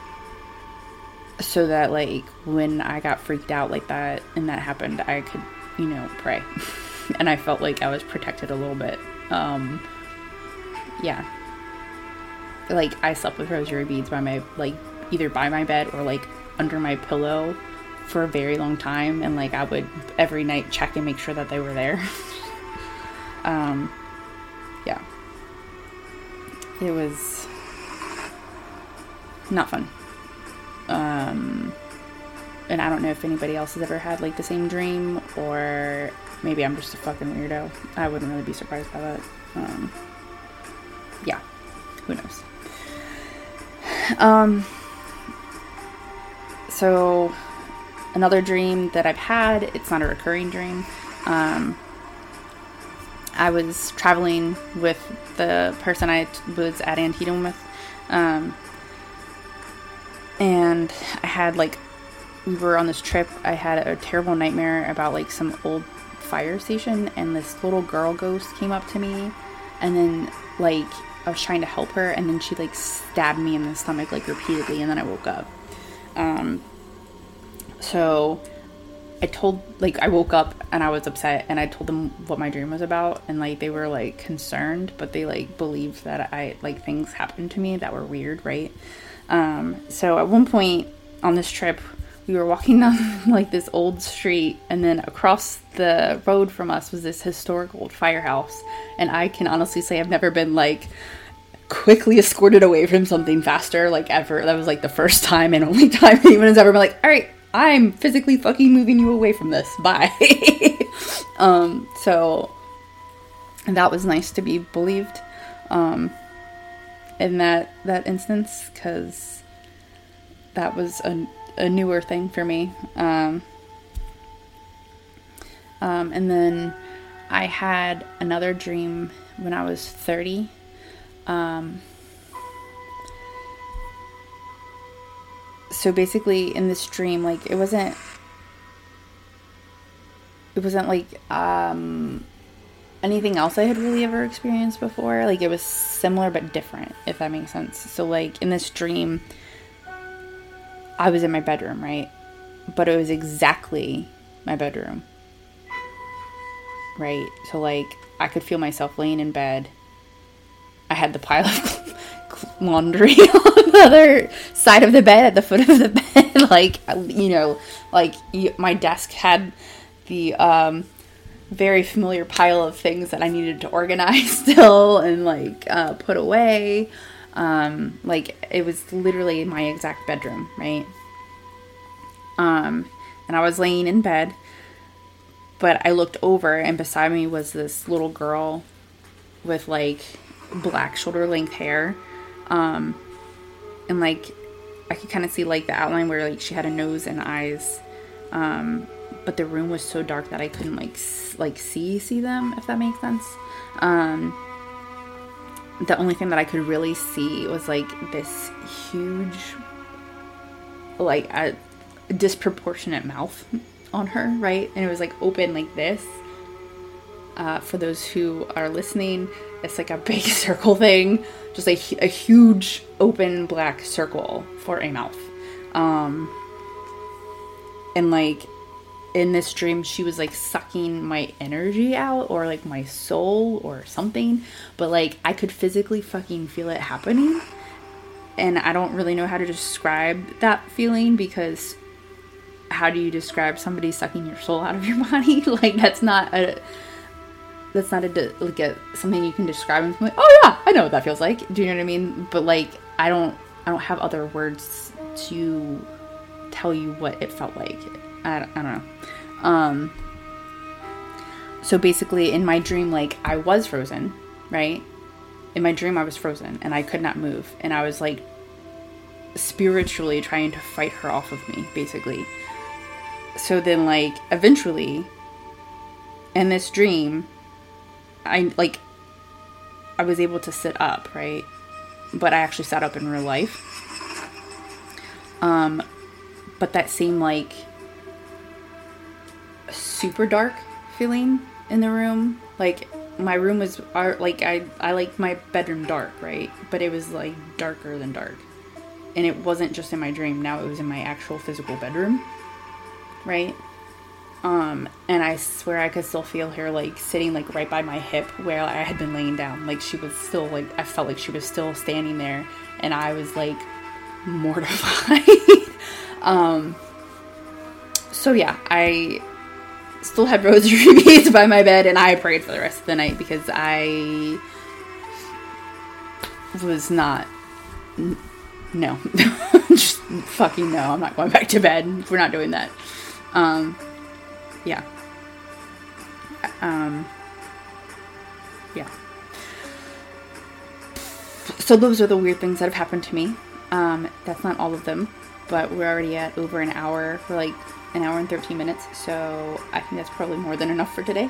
so that, like, when I got freaked out like that and that happened, I could, pray. And I felt like I was protected a little bit. Yeah, like, I slept with rosary beads either by my bed or, like, under my pillow for a very long time, and, like, I would every night check and make sure that they were there. Yeah, it was not fun. And I don't know if anybody else has ever had, like, the same dream, or maybe I'm just a fucking weirdo. I wouldn't really be surprised by that. Yeah, who knows? So another dream that I've had, it's not a recurring dream. I was traveling with the person I was at Antietam with. And I had we were on this trip. I had a terrible nightmare about some old fire station, and this little girl ghost came up to me, and then I was trying to help her, and then she stabbed me in the stomach repeatedly, and then I woke up. So I woke up and I was upset, and I told them what my dream was about, and they were concerned, but they believed that things happened to me that were weird, right? So at one point on this trip, we were walking down this old street, and then across the road from us was this historic old firehouse, and I can honestly say I've never been quickly escorted away from something faster ever. That was the first time and only time anyone has ever been all right, I'm physically fucking moving you away from this, bye. So that was nice to be believed in that instance, because that was a newer thing for me. And then I had another dream when I was 30. So basically in this dream, it wasn't anything else I had really ever experienced before. It was similar but different, if that makes sense. So in this dream, I was in my bedroom, right? But it was exactly my bedroom, right? So I could feel myself laying in bed. I had the pile of laundry on the other side of the bed, at the foot of the bed. My desk had the very familiar pile of things that I needed to organize still and put away. It was literally my exact bedroom, right? And I was laying in bed, but I looked over, and beside me was this little girl with black shoulder length hair. And I could kind of see the outline where she had a nose and eyes. But the room was so dark that I couldn't see them, if that makes sense. The only thing that I could really see was this huge, a disproportionate mouth on her, right? And it was open like this. For those who are listening, it's a big circle thing, just a huge open black circle for a mouth. And in this dream, she was sucking my energy out, or my soul or something, but I could physically fucking feel it happening. And I don't really know how to describe that feeling, because how do you describe somebody sucking your soul out of your body? That's not something you can describe and be oh yeah, I know what that feels like. Do you know what I mean? But I don't have other words to tell you what it felt like. I don't know. So basically in my dream, I was frozen, right? In my dream I was frozen and I could not move, and I was spiritually trying to fight her off of me, basically. So then eventually in this dream, I was able to sit up, right? But I actually sat up in real life. But that same super dark feeling in the room. My room was I like my bedroom dark, right? But it was darker than dark. And it wasn't just in my dream. Now it was in my actual physical bedroom, right? And I swear I could still feel her sitting right by my hip where I had been laying down. She was still I felt like she was still standing there, and I was mortified. So yeah, I still had rosary beads by my bed, and I prayed for the rest of the night, because I was not, no, just fucking no, I'm not going back to bed. We're not doing that. Yeah. Yeah. So those are the weird things that have happened to me. That's not all of them. but we're already at over an hour. We're like an hour and 13 minutes, so I think that's probably more than enough for today.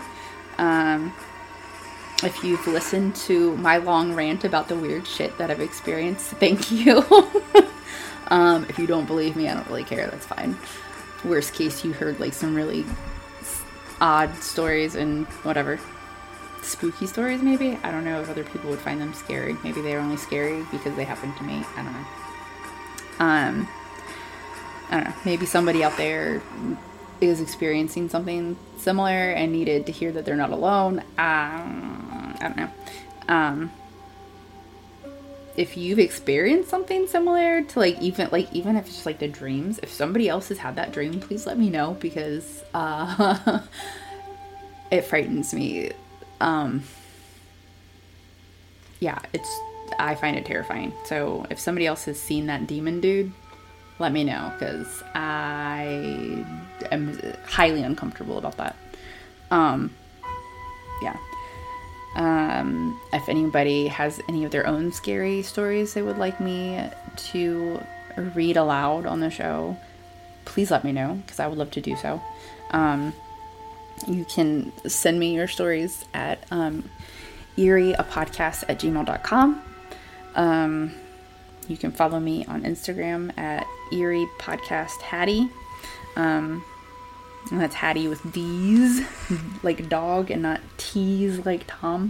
If you've listened to my long rant about the weird shit that I've experienced, thank you. If you don't believe me, I don't really care. That's fine. Worst case, you heard like some really odd stories and whatever. Spooky stories, maybe? I don't know if other people would find them scary. Maybe they're only scary because they happened to me. I don't know. I don't know. Maybe somebody out there is experiencing something similar and needed to hear that they're not alone. I don't know. If you've experienced something similar to even if it's just like the dreams, if somebody else has had that dream, please let me know, because it frightens me. Yeah, I find it terrifying. So if somebody else has seen that demon dude, let me know, because I am highly uncomfortable about that. Yeah. If anybody has any of their own scary stories they would like me to read aloud on the show, please let me know, because I would love to do so. You can send me your stories at eerieapodcast@gmail.com. You can follow me on Instagram at eeriepodcasthattie. And that's Hattie with D's, like dog, and not T's like Tom.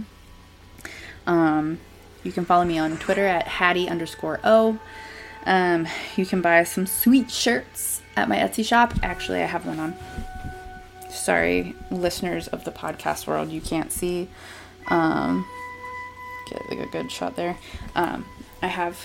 You can follow me on Twitter at Hattie_O. You can buy some sweet shirts at my Etsy shop. Actually, I have one on. Sorry, listeners of the podcast world, you can't see. Get like a good shot there. I have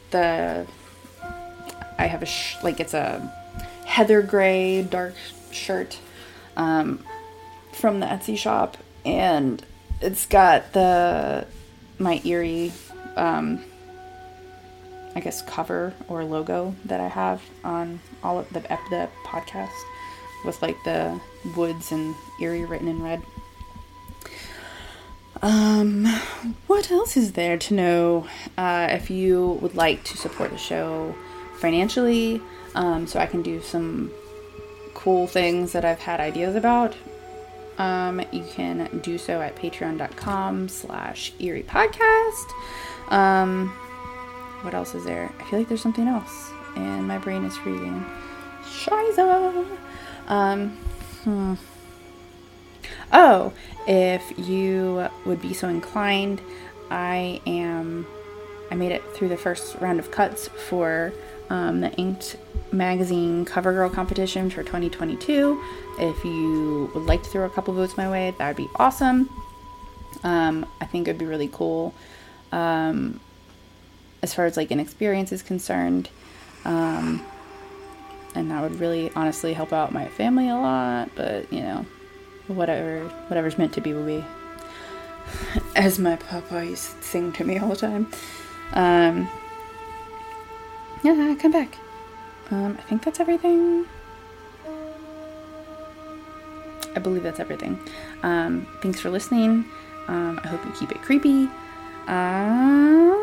it's a heather gray dark shirt from the Etsy shop, and it's got my Eerie I guess cover or logo that I have on all of the podcast, with like the woods and Eerie written in red. What else is there to know? If you would like to support the show financially, so I can do some cool things that I've had ideas about, you can do so at patreon.com/eeriepodcast. What else is there? I feel like there's something else, and my brain is freezing. Shiza! Oh, if you would be so inclined, I made it through the first round of cuts for the Inked magazine CoverGirl competition for 2022. If you would like to throw a couple votes my way, that would be awesome. I think it would be really cool. As far as like an experience is concerned, and that would really honestly help out my family a lot, but you know, whatever's meant to be will be, as my papa used to sing to me all the time. Yeah, come back. I think that's everything. I believe that's everything. Thanks for listening. I hope you keep it creepy.